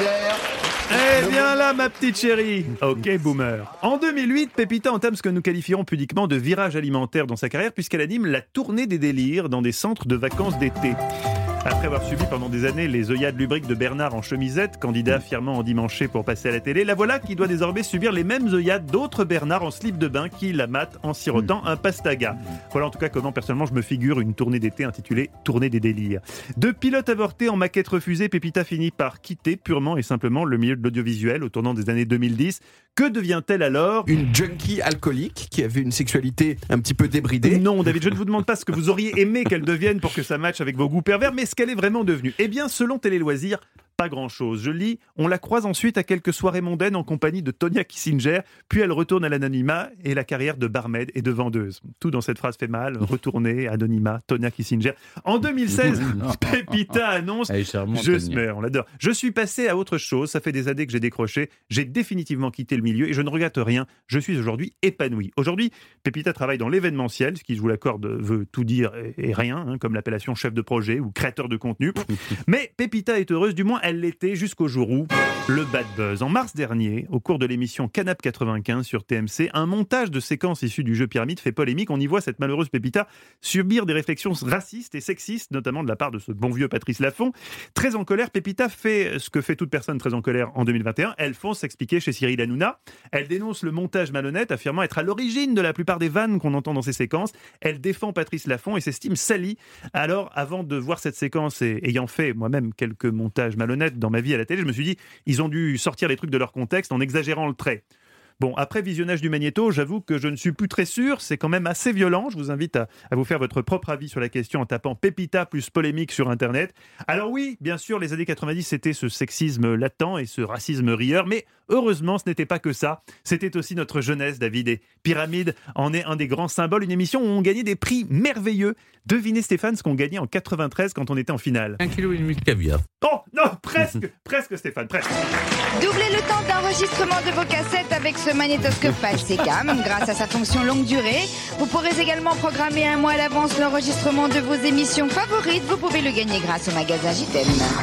S4: Eh bien là, ma petite chérie. Ok, boomer. En deux mille huit, Pépita entame ce que nous qualifierons pudiquement de virage alimentaire dans sa carrière, puisqu'elle anime la tournée des délires dans des centres de vacances d'été. Après avoir subi pendant des années les œillades lubriques de Bernard en chemisette, candidat fièrement endimanché pour passer à la télé, la voilà qui doit désormais subir les mêmes œillades d'autres Bernard en slip de bain qui la matent en sirotant un pastaga. Voilà en tout cas comment personnellement je me figure une tournée d'été intitulée Tournée des délires. De pilote avorté en maquette refusée, Pépita finit par quitter purement et simplement le milieu de l'audiovisuel au tournant des années deux mille dix. Que devient-elle alors ?
S6: Une junkie alcoolique qui avait une sexualité un petit peu débridée.
S4: Non, David, je ne vous demande pas ce que vous auriez aimé qu'elle devienne pour que ça matche avec vos goûts pervers, mais ce qu'elle est vraiment devenue. Eh bien, selon Télé Loisirs, pas grand-chose. Je lis, on la croise ensuite à quelques soirées mondaines en compagnie de Tonya Kissinger, puis elle retourne à l'anonymat et la carrière de barmaid et de vendeuse. Tout dans cette phrase fait mal, retourner, anonymat, Tonya Kissinger. En deux mille seize, Pépita annonce, je mais on l'adore, je suis passé à autre chose, ça fait des années que j'ai décroché, j'ai définitivement quitté le milieu et je ne regrette rien, je suis aujourd'hui épanoui. Aujourd'hui, Pépita travaille dans l'événementiel, ce qui, je vous l'accorde, veut tout dire et rien, hein, comme l'appellation chef de projet ou créateur de contenu. Mais Pépita est heureuse, du moins elle l'était jusqu'au jour où le bad buzz. En mars dernier, au cours de l'émission Canap quatre-vingt-quinze sur T M C, un montage de séquences issues du jeu Pyramide fait polémique. On y voit cette malheureuse Pépita subir des réflexions racistes et sexistes, notamment de la part de ce bon vieux Patrice Laffont. Très en colère, Pépita fait ce que fait toute personne très en colère en deux mille vingt et un. Elle fonce s'expliquer chez Cyril Hanouna. Elle dénonce le montage malhonnête, affirmant être à l'origine de la plupart des vannes qu'on entend dans ces séquences. Elle défend Patrice Laffont et s'estime salie. Alors, avant de voir cette séquence et ayant fait moi-même quelques montages malhonnêtes dans ma vie à la télé, je me suis dit, ils ont dû sortir les trucs de leur contexte en exagérant le trait. Bon, après visionnage du magnéto, j'avoue que je ne suis plus très sûr, c'est quand même assez violent. Je vous invite à, à vous faire votre propre avis sur la question en tapant Pépita plus polémique sur Internet. Alors oui, bien sûr, les années quatre-vingt-dix, c'était ce sexisme latent et ce racisme rieur, mais heureusement, ce n'était pas que ça. C'était aussi notre jeunesse, David, et Pyramide en est un des grands symboles, une émission où on gagnait des prix merveilleux. Devinez, Stéphane, ce qu'on gagnait en quatre-vingt-treize quand on était en finale.
S3: Un kilo et demi de caviar.
S4: Oh, non, presque, presque, Stéphane, presque.
S16: Doublez le temps d'enregistrement de vos cassettes avec ce magnétoscope Falsecam. Grâce à sa fonction longue durée, vous pourrez également programmer un mois à l'avance l'enregistrement de vos émissions favorites. Vous pouvez le gagner grâce au magasin J T E M.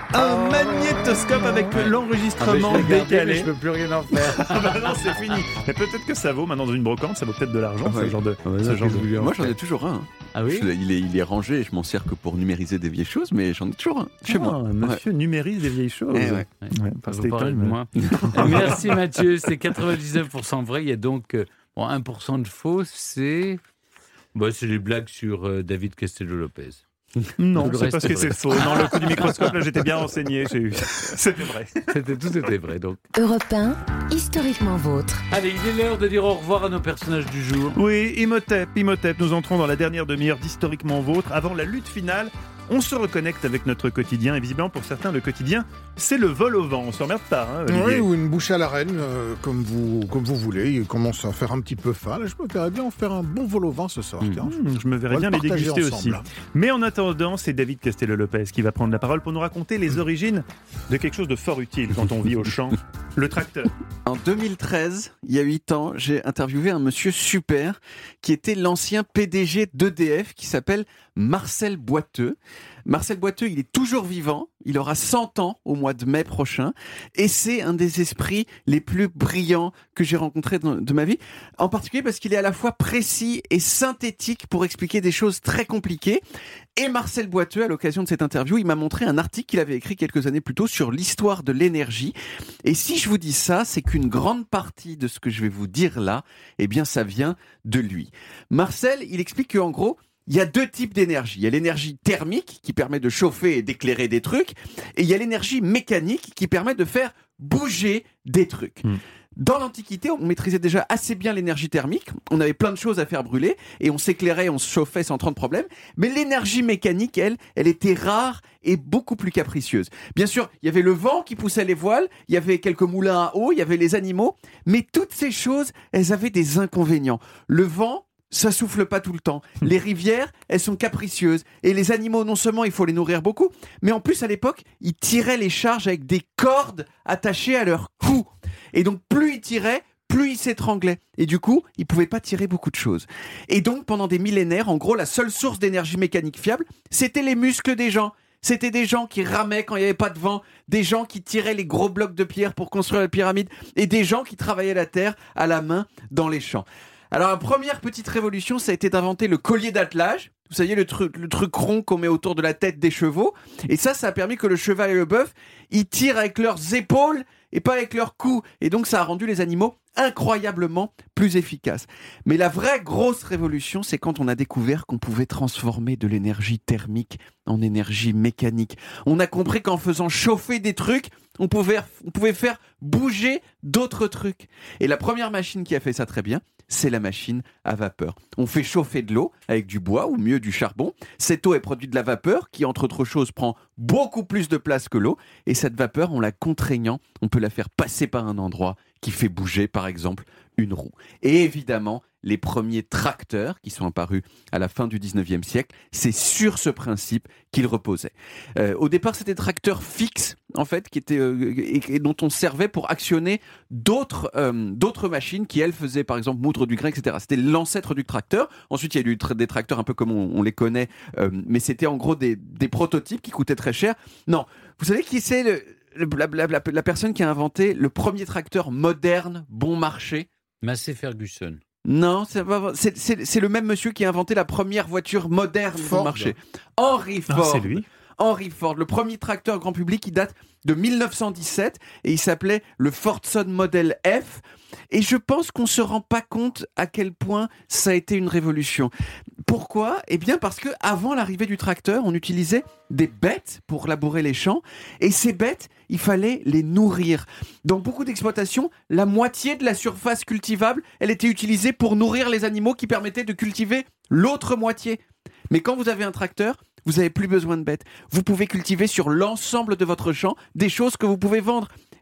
S4: Un magnétoscope avec l'enregistrement
S3: ah, mais je
S4: décalé.
S3: Mais je peux plus rien en faire.
S4: Ah bah non, c'est fini. Mais peut-être que ça vaut maintenant dans une brocante, ça vaut peut-être de l'argent,
S6: Ouais.
S4: ce genre de.
S6: Ah ouais,
S4: ce
S6: non,
S4: genre
S6: je-
S4: de...
S6: Moi j'en ai toujours un.
S3: Ah oui.
S6: Je- il, est, il est rangé, je m'en sers que pour numériser des vieilles choses, mais j'en ai toujours un chez
S4: Ah,
S6: moi.
S4: Monsieur numérise des vieilles choses.
S6: Eh ouais.
S4: Ouais, pas
S3: Ça vous parle de
S4: Stéphane,
S3: moi. Merci Mathieu, c'est quatre-vingt-dix-neuf pour cent vrai. Il y a donc euh, bon, un pour cent de faux, c'est bah, c'est les blagues sur euh, David Castello-Lopez.
S4: Non,
S3: Le
S4: c'est
S3: reste
S4: parce
S3: est
S4: que
S3: vrai.
S4: c'est faux. Non, le coup du microscope, là, j'étais bien renseigné. J'ai eu... C'était vrai.
S3: C'était, tout était vrai donc.
S1: Europe un, historiquement vôtre.
S3: Allez, il est l'heure de dire au revoir à nos personnages du jour.
S4: Oui, Imhotep, Imhotep, nous entrons dans la dernière demi-heure d'Historiquement Vôtre. Avant la lutte finale, on se reconnecte avec notre quotidien. Et visiblement, pour certains, le quotidien, c'est le vol au vent. On s'emmerde pas, hein, Olivier.
S7: Oui, ou une bouchée à la reine, euh, comme, vous, comme vous voulez. Il commence à faire un petit peu faim. Là, je me verrais bien en faire un bon vol au vent ce soir. Tiens.
S4: Mmh, je me verrais
S7: On va
S4: bien
S7: le
S4: les
S7: partager
S4: déguster
S7: ensemble.
S4: aussi. Mais en attendant, c'est David Castello-Lopez qui va prendre la parole pour nous raconter les origines de quelque chose de fort utile quand on vit au champ, le tracteur.
S6: En deux mille treize, il y a huit ans, j'ai interviewé un monsieur super qui était l'ancien P D G d'E D F qui s'appelle Marcel Boiteux. Marcel Boiteux, il est toujours vivant, il aura cent ans au mois de mai prochain et c'est un des esprits les plus brillants que j'ai rencontrés de, de ma vie, en particulier parce qu'il est à la fois précis et synthétique pour expliquer des choses très compliquées. Et Marcel Boiteux, à l'occasion de cette interview, il m'a montré un article qu'il avait écrit quelques années plus tôt sur l'histoire de l'énergie. Et si je vous dis ça, c'est qu'une grande partie de ce que je vais vous dire là, eh bien ça vient de lui. Marcel, il explique qu'en gros, il y a deux types d'énergie. Il y a l'énergie thermique qui permet de chauffer et d'éclairer des trucs, et il y a l'énergie mécanique qui permet de faire bouger des trucs. Mmh. Dans l'Antiquité, on maîtrisait déjà assez bien l'énergie thermique, on avait plein de choses à faire brûler, et on s'éclairait, on se chauffait sans trop de problème, mais l'énergie mécanique, elle, elle était rare et beaucoup plus capricieuse. Bien sûr, il y avait le vent qui poussait les voiles, il y avait quelques moulins à eau, il y avait les animaux, mais toutes ces choses, elles avaient des inconvénients. Le vent, ça souffle pas tout le temps. Les rivières, elles sont capricieuses. Et les animaux, non seulement il faut les nourrir beaucoup, mais en plus à l'époque, ils tiraient les charges avec des cordes attachées à leur cou. Et donc plus ils tiraient, plus ils s'étranglaient. Et du coup, ils pouvaient pas tirer beaucoup de choses. Et donc pendant des millénaires, en gros, la seule source d'énergie mécanique fiable, c'était les muscles des gens. C'était des gens qui ramaient quand il n'y avait pas de vent, des gens qui tiraient les gros blocs de pierre pour construire la pyramide, et des gens qui travaillaient la terre à la main dans les champs. Alors la première petite révolution, ça a été d'inventer le collier d'attelage. Vous savez, le truc, le truc rond qu'on met autour de la tête des chevaux. Et ça, ça a permis que le cheval et le bœuf, ils tirent avec leurs épaules et pas avec leur cou. Et donc ça a rendu les animaux incroyablement plus efficaces. Mais la vraie grosse révolution, c'est quand on a découvert qu'on pouvait transformer de l'énergie thermique en énergie mécanique. On a compris qu'en faisant chauffer des trucs, on pouvait, on pouvait faire bouger d'autres trucs. Et la première machine qui a fait ça très bien, c'est la machine à vapeur. On fait chauffer de l'eau avec du bois ou mieux du charbon. Cette eau est produite de la vapeur qui, entre autres choses, prend beaucoup plus de place que l'eau. Et cette vapeur, en la contraignant, on peut la faire passer par un endroit qui fait bouger, par exemple, une roue. Et évidemment, les premiers tracteurs qui sont apparus à la fin du dix-neuvième siècle, c'est sur ce principe qu'ils reposaient. Euh, au départ, c'était des tracteurs fixes, en fait, qui étaient, euh, et, et dont on servait pour actionner d'autres, euh, d'autres machines qui, elles, faisaient, par exemple, moudre du grain, et cetera. C'était l'ancêtre du tracteur. Ensuite, il y a eu des tracteurs un peu comme on, on les connaît, euh, mais c'était en gros des, des prototypes qui coûtaient très cher. Non, vous savez qui c'est le, le, la, la, la, la personne qui a inventé le premier tracteur moderne, bon marché?
S3: Massey Ferguson.
S6: Non, c'est, pas, c'est, c'est, c'est le même monsieur qui a inventé la première voiture moderne
S7: Ford.
S6: bon marché. Henry Ford.
S4: Ah, c'est lui.
S6: Henry Ford, le premier tracteur grand public qui date de mille neuf cent dix-sept et il s'appelait le Fordson Model F. Et je pense qu'on se rend pas compte à quel point ça a été une révolution. Pourquoi ? Eh bien parce que avant l'arrivée du tracteur, on utilisait des bêtes pour labourer les champs et ces bêtes, il fallait les nourrir. Dans beaucoup d'exploitations, la moitié de la surface cultivable, elle était utilisée pour nourrir les animaux qui permettaient de cultiver l'autre moitié. Mais quand vous avez un tracteur, vous n'avez plus besoin de bêtes. Vous pouvez cultiver sur l'ensemble de votre champ des choses que vous pouvez vendre.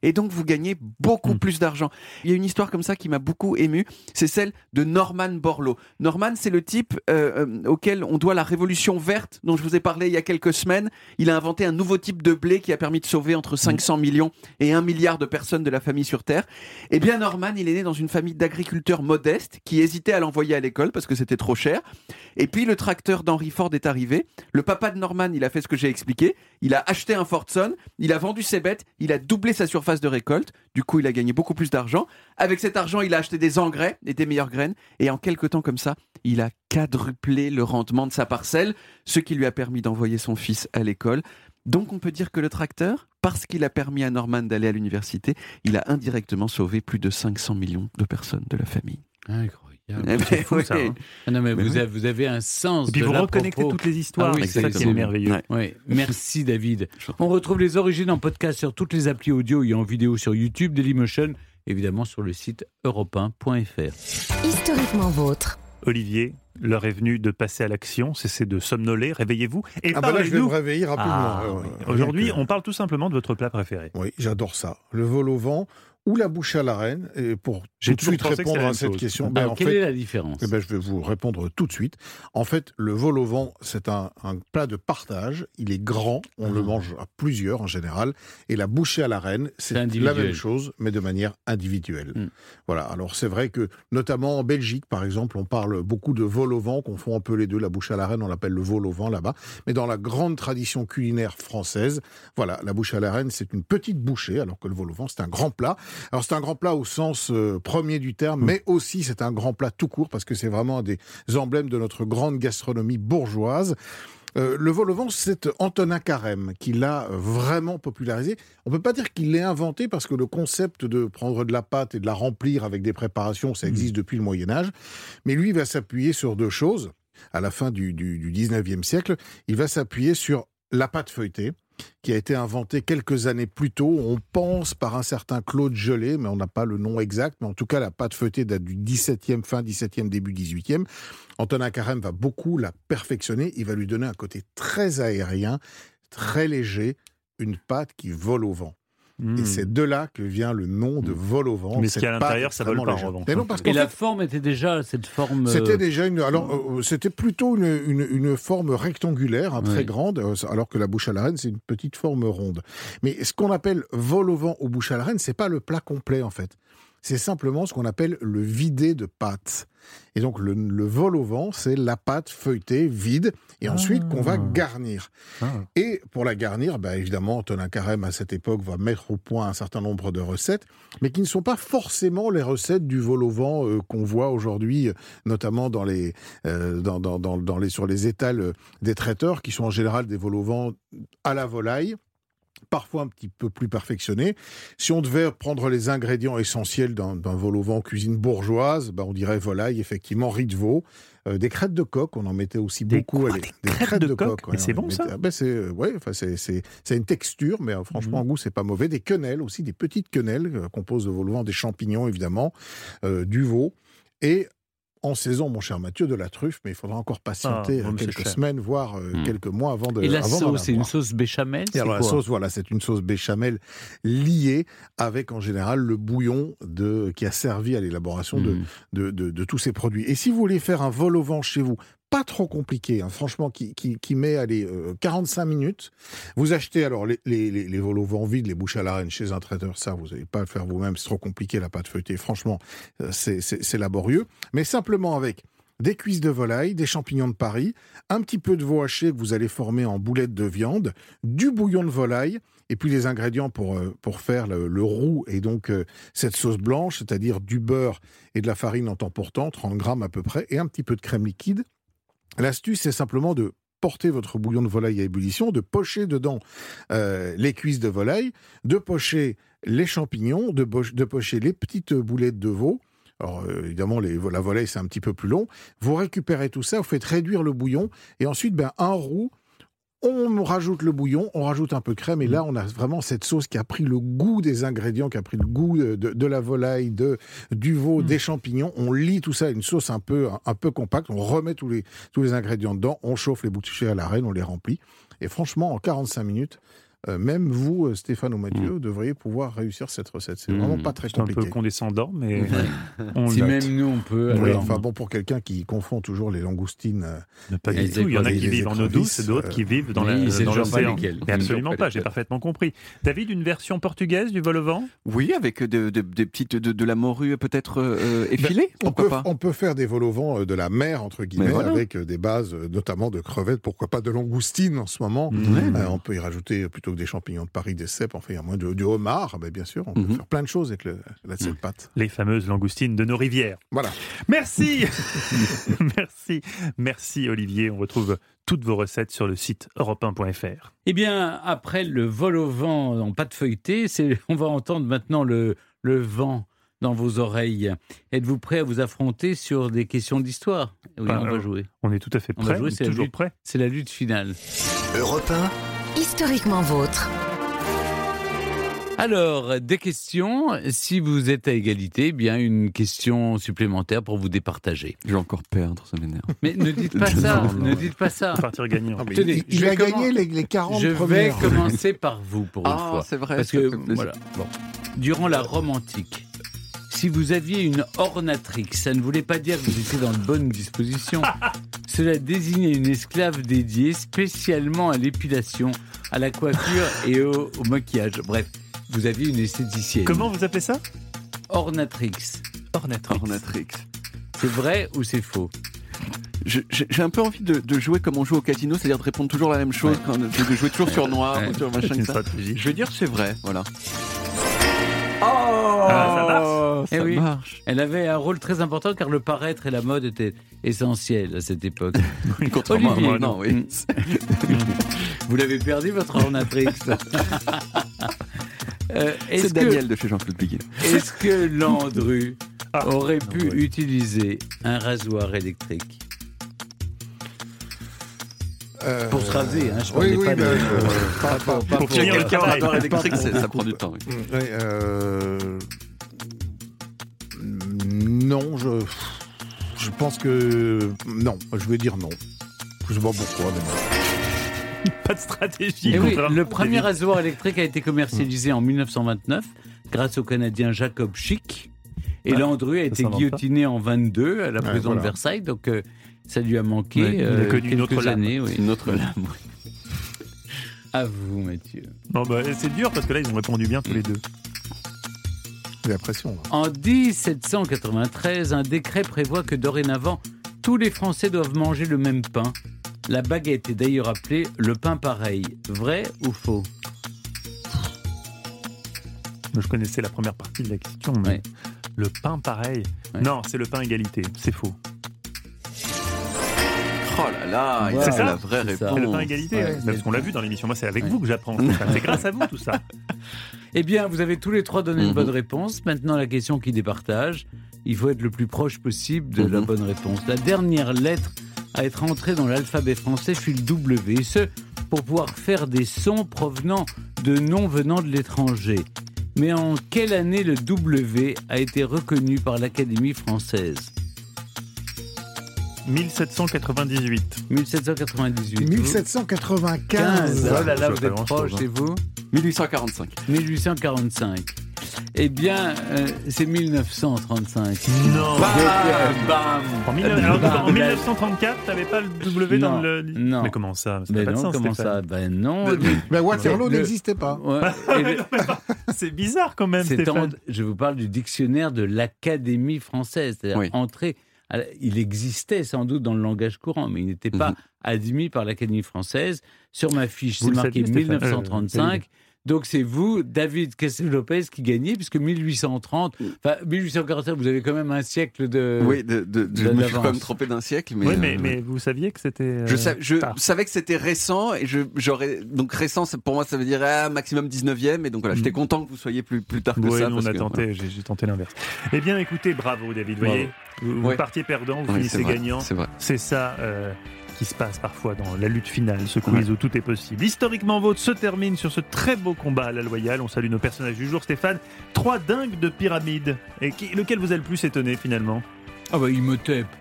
S6: et donc vous gagnez beaucoup
S4: Mmh.
S6: plus d'argent. Il y a une histoire comme ça qui m'a beaucoup ému, c'est celle de Norman Borlaug. Norman, c'est le type euh, euh, auquel on doit la révolution verte dont je vous ai parlé il y a quelques semaines. Il a inventé un nouveau type de blé qui a permis de sauver entre cinq cents millions et un milliard de personnes de la famille sur Terre. Eh bien, Norman, il est né dans une famille d'agriculteurs modestes qui hésitaient à l'envoyer à l'école parce que c'était trop cher. Et puis, le tracteur d'Henry Ford est arrivé. Le papa de Norman, il a fait ce que j'ai expliqué. Il a acheté un Fordson, il a vendu ses bêtes, il a doublé sa surface de récolte. Du coup, il a gagné beaucoup plus d'argent. Avec cet argent, il a acheté des engrais et des meilleures graines. Et en quelques temps comme ça, il a quadruplé le rendement de sa parcelle, ce qui lui a permis d'envoyer son fils à l'école. Donc on peut dire que le tracteur, parce qu'il a permis à Norman d'aller à l'université, il a indirectement sauvé plus de cinq cents millions de personnes de la famille.
S3: Incroyable.
S6: Eh
S3: C'est
S6: ben,
S3: fou,
S6: oui.
S3: ça, hein. Ah non, mais
S6: Mais
S3: vous,
S6: oui.
S3: avez, vous avez un sens
S4: Et puis
S3: de
S4: vous
S3: l'à
S4: reconnectez
S3: propos.
S4: toutes les histoires,
S3: Ah oui,
S4: c'est ça qui est
S3: c'est
S4: merveilleux.
S3: Ouais. Ouais. Merci David. On retrouve les origines en podcast sur toutes les applis audio et en vidéo sur YouTube, Dailymotion, évidemment sur le site europe un point f r.
S1: Historiquement vôtre.
S4: Olivier, l'heure est venue de passer à l'action, cessez de somnoler, réveillez-vous et
S7: Ah bah là, je vais
S4: parlez-nous.
S7: me réveiller rapidement.
S4: Ah,
S7: Ouais, ouais.
S4: oui. Aujourd'hui,
S7: Rien que-
S4: on parle tout simplement de votre plat préféré.
S7: Oui, j'adore ça. Le vol au vent ou la bouche à la reine. Et pour
S4: J'ai
S7: tout de
S4: toujours
S7: suite
S4: pensé que c'était
S7: répondre
S4: la
S7: à
S4: même
S7: cette
S4: chose.
S7: question,
S3: Alors,
S7: en
S3: quelle
S7: fait,
S3: est la différence
S7: eh ben, je vais vous répondre tout de suite. En fait, le vol au vent, c'est un, un plat de partage. Il est grand, on
S3: Ah.
S7: le mange à plusieurs en général. Et la bouchée à la reine, c'est la
S3: individuel.
S7: même chose, mais de manière individuelle.
S3: Mm.
S7: Voilà. Alors c'est vrai que, notamment en Belgique, par exemple, on parle beaucoup de vol au vent, qu'on fond un peu les deux. La bouchée à la reine, on l'appelle le vol au vent là-bas. Mais dans la grande tradition culinaire française, voilà, la bouchée à la reine, c'est une petite bouchée, alors que le vol au vent, c'est un grand plat. Alors c'est un grand plat au sens euh, premier du terme, mais aussi c'est un grand plat tout court, parce que c'est vraiment un des emblèmes de notre grande gastronomie bourgeoise. Euh, le vol au vent, c'est Antonin Carême qui l'a vraiment popularisé. On ne peut pas dire qu'il l'ait inventé, parce que le concept de prendre de la pâte et de la remplir avec des préparations, ça existe depuis le Moyen-Âge. Mais lui, il va s'appuyer sur deux choses. À la fin du, du, du dix-neuvième siècle, il va s'appuyer sur la pâte feuilletée, qui a été inventée quelques années plus tôt. On pense par un certain Claude Gelée, mais on n'a pas le nom exact. Mais en tout cas, la pâte feuilletée date du dix-septième, fin dix-septième, début dix-huitième. Antonin Carême va beaucoup la perfectionner. Il va lui donner un côté très aérien, très léger, une pâte qui vole au vent.
S4: Mmh.
S7: Et c'est de là que vient le nom de vol au vent.
S4: Mais ce qu'il y a à
S7: Cette pâte
S4: l'intérieur, ça vole
S7: extrêmement
S4: pas, en
S7: légère.
S4: revanche.
S7: Mais non, parce
S3: Et
S7: qu'en
S3: la
S7: fait,
S3: forme était déjà cette forme. euh,
S7: c'était déjà une. Alors, euh, c'était plutôt une, une, une forme rectangulaire, hein, très
S3: Oui.
S7: grande, euh, alors que la bouche à la reine, c'est une petite forme ronde. Mais ce qu'on appelle vol au vent ou bouche à la reine, c'est pas le plat complet, en fait. C'est simplement ce qu'on appelle le vidé de pâte. Et donc, le, le vol au vent, c'est la pâte feuilletée, vide, et ensuite qu'on va garnir.
S4: Ah.
S7: Et pour la garnir, bah, évidemment, Antonin Carême, à cette époque, va mettre au point un certain nombre de recettes, mais qui ne sont pas forcément les recettes du vol au vent euh, qu'on voit aujourd'hui, euh, notamment dans les, euh, dans, dans, dans, dans les, sur les étals euh, des traiteurs, qui sont en général des vols au vent à la volaille, parfois un petit peu plus perfectionné. Si on devait prendre les ingrédients essentiels d'un, d'un vol au vent cuisine bourgeoise, ben on dirait volaille, effectivement, riz de veau, euh, des crêtes de coq, on en mettait aussi
S4: Des
S7: beaucoup.
S4: quoi,
S7: allez,
S4: des crêtes de coq Mais
S7: ouais,
S4: c'est
S7: on en
S4: bon, ça
S7: mettait- ah ben c'est, euh, ouais, enfin c'est, c'est, c'est une texture, mais euh, franchement,
S4: Mhm.
S7: en goût, c'est pas mauvais. Des quenelles aussi, des petites quenelles, euh, composées de vol au vent, des champignons, évidemment, euh, du veau, et en saison, mon cher Mathieu, de la truffe, mais il faudra encore patienter
S4: Ah,
S7: euh,
S4: bon, c'est
S7: quelques
S4: cher.
S7: semaine, voire euh,
S3: Mm.
S7: quelques mois avant de
S3: Et la
S7: avant d'en
S3: sauce, c'est une
S7: avoir.
S3: sauce béchamel.
S7: Et
S3: c'est
S7: alors la
S3: quoi
S7: sauce, voilà, c'est une sauce béchamel liée avec en général le bouillon de, qui a servi à l'élaboration de,
S3: Mm.
S7: de, de, de tous ces produits. Et si vous voulez faire un vol au vent chez vous, pas trop compliqué, hein, franchement, qui, qui, qui met allez, euh, quarante-cinq minutes, vous achetez alors les, les, les, les vols au vent vides, les bouches à la reine chez un traiteur, ça vous n'allez pas le faire vous-même, c'est trop compliqué la pâte feuilletée, franchement, euh, c'est, c'est, c'est laborieux, mais simplement avec des cuisses de volaille, des champignons de Paris, un petit peu de veau haché que vous allez former en boulettes de viande, du bouillon de volaille, et puis les ingrédients pour, euh, pour faire le, le roux et donc euh, cette sauce blanche, c'est-à-dire du beurre et de la farine en temps pour temps, trente grammes à peu près, et un petit peu de crème liquide. L'astuce, c'est simplement de porter votre bouillon de volaille à ébullition, de pocher dedans euh, les cuisses de volaille, de pocher les champignons, de, bo- de pocher les petites boulettes de veau. Alors, euh, évidemment, les, la volaille, c'est un petit peu plus long. Vous récupérez tout ça, vous faites réduire le bouillon, et ensuite, ben, un roux, on rajoute le bouillon, on rajoute un peu de crème, et là, on a vraiment cette sauce qui a pris le goût des ingrédients, qui a pris le goût de, de la volaille, de, du veau, mmh. des champignons. On lie tout ça à une sauce un peu, un, un peu compacte, on remet tous les, tous les ingrédients dedans, on chauffe les bouchées à la reine, on les remplit. Et franchement, en quarante-cinq minutes, euh, même vous, Stéphane ou Mathieu, mmh. devriez pouvoir réussir cette recette. C'est mmh. vraiment pas très
S4: C'est
S7: compliqué.
S4: un peu condescendant, mais
S3: ouais.
S4: on
S3: si
S4: note.
S3: même nous on peut.
S7: Oui,
S3: alors...
S7: enfin bon, pour quelqu'un qui confond toujours les langoustines. Euh,
S4: pas du tout. Il y en a qui vivent en eau douce et d'autres qui vivent dans,
S3: oui,
S4: la, dans l'océan.
S3: Mais
S4: absolument pas, j'ai parfaitement compris. David, une version portugaise du vol au vent ?
S6: Oui, avec de, de, des petites de, de la morue peut-être euh, effilée.
S7: Ben, on, peut, on peut faire des vols au vent de la mer entre guillemets voilà. avec des bases notamment de crevettes, pourquoi pas de langoustines en ce moment. Mmh. Euh, on peut y rajouter plutôt que des champignons de Paris, des cèpes, enfin il y a moins de, du homard, mais bien sûr, on mmh. peut faire plein de choses avec le, la cette pâte.
S4: Les fameuses langoustines de nos rivières.
S7: Voilà.
S4: Merci, merci, merci Olivier. On retrouve toutes vos recettes sur le site europe un point f r.
S3: Eh bien, après le vol au vent en pâte feuilletée, c'est, on va entendre maintenant le, le vent dans vos oreilles. Êtes-vous prêt à vous affronter sur des questions d'histoire ? Oui, ah, on va jouer.
S4: On est tout à fait prêt.
S3: On va jouer, c'est
S4: toujours
S3: lutte,
S4: prêt.
S3: C'est la lutte finale.
S2: Europe un.
S1: Historiquement vôtre.
S3: Alors, des questions. Si vous êtes à égalité, eh bien une question supplémentaire pour vous départager.
S6: Je vais encore perdre, ça m'énerve.
S3: Mais ne dites pas ça, non, non. ne dites pas ça.
S4: Partir gagnant.
S7: Non, Tenez, il, il a comment... gagné les, les quarante
S3: Je
S7: premières.
S3: vais commencer par vous pour une
S6: ah,
S3: fois.
S6: c'est vrai.
S3: Parce que voilà. Bon. Durant la Rome antique, si vous aviez une ornatrix, ça ne voulait pas dire que vous étiez dans de bonnes dispositions. Cela désignait une esclave dédiée spécialement à l'épilation, à la coiffure et au, au maquillage. Bref, vous aviez une esthéticienne.
S4: Comment vous appelez ça ?
S3: Ornatrix.
S4: Ornatrix.
S6: Ornatrix.
S3: C'est vrai ou c'est faux ?
S6: Je, j'ai un peu envie de, de jouer comme on joue au casino, c'est-à-dire de répondre toujours la même chose, ouais. quand, de, de jouer toujours sur noir, ouais. ou sur machin. Ça. Je vais dire que c'est vrai, voilà.
S3: Oh,
S4: ah, ça marche.
S3: Eh
S6: ça
S3: oui.
S6: marche.
S3: Elle avait un rôle très important car le paraître et la mode étaient essentiels à cette époque.
S6: Contrairement
S3: Olivier,
S6: à moi, non, oui.
S3: Vous l'avez perdu, votre ornatrix. euh,
S6: C'est Daniel que, de chez Jean-Claude Piguet.
S3: Est-ce que Landru ah, aurait pu
S6: oui.
S3: utiliser un rasoir électrique ?
S7: Euh,
S3: pour se raser, hein, je
S7: oui,
S3: parlais
S7: oui,
S3: pas
S7: de...
S3: de...
S7: Euh,
S3: pas,
S6: pas, pas pour finir quelqu'un en rasoir électrique, ça prend du temps. Oui.
S7: Oui, euh... Non, je... je pense que... Non, je vais dire non. Je sais pas pourquoi, mais non.
S4: Pas de stratégie.
S3: Oui, le premier rasoir électrique a été commercialisé mmh. en dix-neuf cent vingt-neuf grâce au Canadien Jacob Schick. Et ah, Landru a été guillotiné en vingt-deux à la prison ouais, voilà. de Versailles. Donc euh, ça lui a manqué ouais,
S4: euh, il a connu
S3: quelques
S4: une autre
S3: années.
S4: Lame.
S3: Oui.
S6: Une autre lame, oui.
S3: À vous, Mathieu.
S4: Bon, bah, c'est dur parce que là, ils ont répondu bien tous les deux.
S7: J'ai la pression. Là.
S3: En dix-sept cent quatre-vingt-treize, un décret prévoit que dorénavant, tous les Français doivent manger le même pain. La baguette est d'ailleurs appelée le pain pareil. Vrai ou faux ?
S4: Je connaissais la première partie de la question, mais ouais. le pain pareil. Ouais. Non, c'est le pain égalité. C'est faux.
S6: Oh là là,
S4: ouais, c'est ça
S6: la vraie réponse.
S4: C'est le pain égalité, ouais, parce qu'on l'a vu dans l'émission. Moi, c'est avec ouais. vous que j'apprends. C'est grâce à vous tout ça.
S3: Eh bien, vous avez tous les trois donné mm-hmm. une bonne réponse. Maintenant, la question qui départage. Il faut être le plus proche possible de mm-hmm. la bonne réponse. La dernière lettre à être entrée dans l'alphabet français fut le W. Et ce, pour pouvoir faire des sons provenant de noms venant de l'étranger. Mais en quelle année le W a été reconnu par l'Académie française ?
S4: dix-sept cent quatre-vingt-dix-huit.
S3: dix-sept cent quatre-vingt-dix-huit.
S7: dix-sept cent quatre-vingt-quinze.
S3: Oh là là, vous êtes proche, c'est vous ?
S6: dix-huit cent quarante-cinq.
S3: dix-huit cent quarante-cinq. Eh bien, euh, c'est dix-neuf cent trente-cinq.
S4: Non.
S3: Bam, bam,
S4: en, mille... Alors, en dix-neuf cent trente-quatre, t'avais pas le W
S3: non,
S4: dans le...
S3: Non.
S4: Mais comment ça ?
S3: Ça ben non, sens, comment Stéphane. Ça Ben non.
S7: Le... Mais Waterloo le... n'existait pas.
S3: Ouais.
S4: le... C'est bizarre quand même, c'est Stéphane.
S3: En... Je vous parle du dictionnaire de l'Académie française. C'est-à-dire oui. entrée... Il existait sans doute dans le langage courant, mais il n'était pas mmh. admis par l'Académie française. Sur ma fiche, vous c'est marqué saviez, dix-neuf cent trente-cinq. Euh, Donc c'est vous, David Castel-Lopez, qui gagnez, puisque dix-huit cent trente, enfin dix-huit cent quarante-cinq, vous avez quand même un siècle de.
S6: Oui, de, de, de, je me suis quand même trompé d'un siècle. Mais,
S4: oui,
S6: euh,
S4: mais, mais vous saviez que c'était. Euh,
S6: je, sa, je savais que c'était récent, et je, j'aurais. Donc récent, pour moi, ça veut dire ah, maximum dix-neuvième, et donc voilà, mmh. j'étais content que vous soyez plus, plus tard que
S4: oui,
S6: ça.
S4: Oui, on a
S6: que,
S4: tenté,
S6: voilà.
S4: j'ai, j'ai tenté l'inverse. Eh bien, écoutez, bravo, David, vous voyez, vous, vous
S6: oui.
S4: partiez perdant, vous
S6: oui,
S4: finissez
S6: c'est
S4: gagnant.
S6: C'est vrai.
S4: C'est ça. Euh, qui se passe parfois dans la lutte finale, ce quiz ouais. où tout est possible. Historiquement Vôtre se termine sur ce très beau combat à la loyale. On salue nos personnages du jour. Stéphane, trois dingues de pyramide. Et qui, lequel vous a le plus étonné finalement ?
S3: Ah bah Imhotep.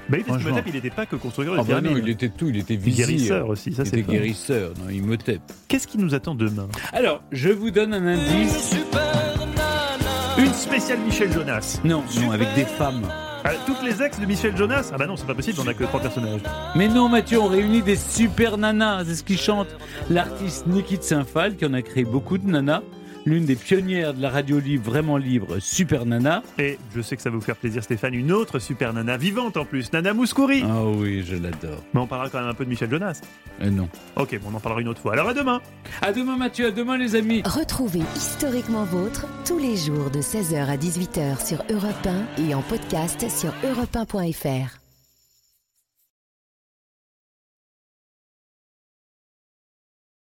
S4: Bah oui, parce
S3: Franchement.
S4: qu'Imhotep, il n'était pas que constructeur de
S3: Ah bah non,
S4: pyramides.
S3: il était tout, il était vizir.
S4: Guérisseur aussi, ça
S3: il
S4: c'est
S3: était
S4: fort.
S3: guérisseur, non, Imhotep.
S4: Qu'est-ce qui nous attend demain?
S3: Alors, je vous donne un indice.
S4: Une spéciale Michel Jonas.
S3: Non, non, avec des femmes.
S4: Ah, toutes les ex de Michel Jonas? Ah bah non, c'est pas possible, on a que trois personnages.
S3: Mais non, Mathieu, on réunit des super nanas. C'est ce qui chante l'artiste Niki de Saint-Phal, qui en a créé beaucoup de nanas. L'une des pionnières de la radio libre, vraiment libre, Super Nana.
S4: Et je sais que ça va vous faire plaisir, Stéphane, une autre super nana, vivante en plus, Nana Mouskouri.
S3: Ah oui, je l'adore.
S4: Mais on parlera quand même un peu de Michel Jonas.
S3: Euh, non.
S4: Ok, bon, on en parlera une autre fois. Alors à demain.
S3: À demain, Mathieu, à demain, les amis.
S1: Retrouvez Historiquement Vôtre tous les jours de seize heures à dix-huit heures sur Europe un et en podcast sur europe un point f r.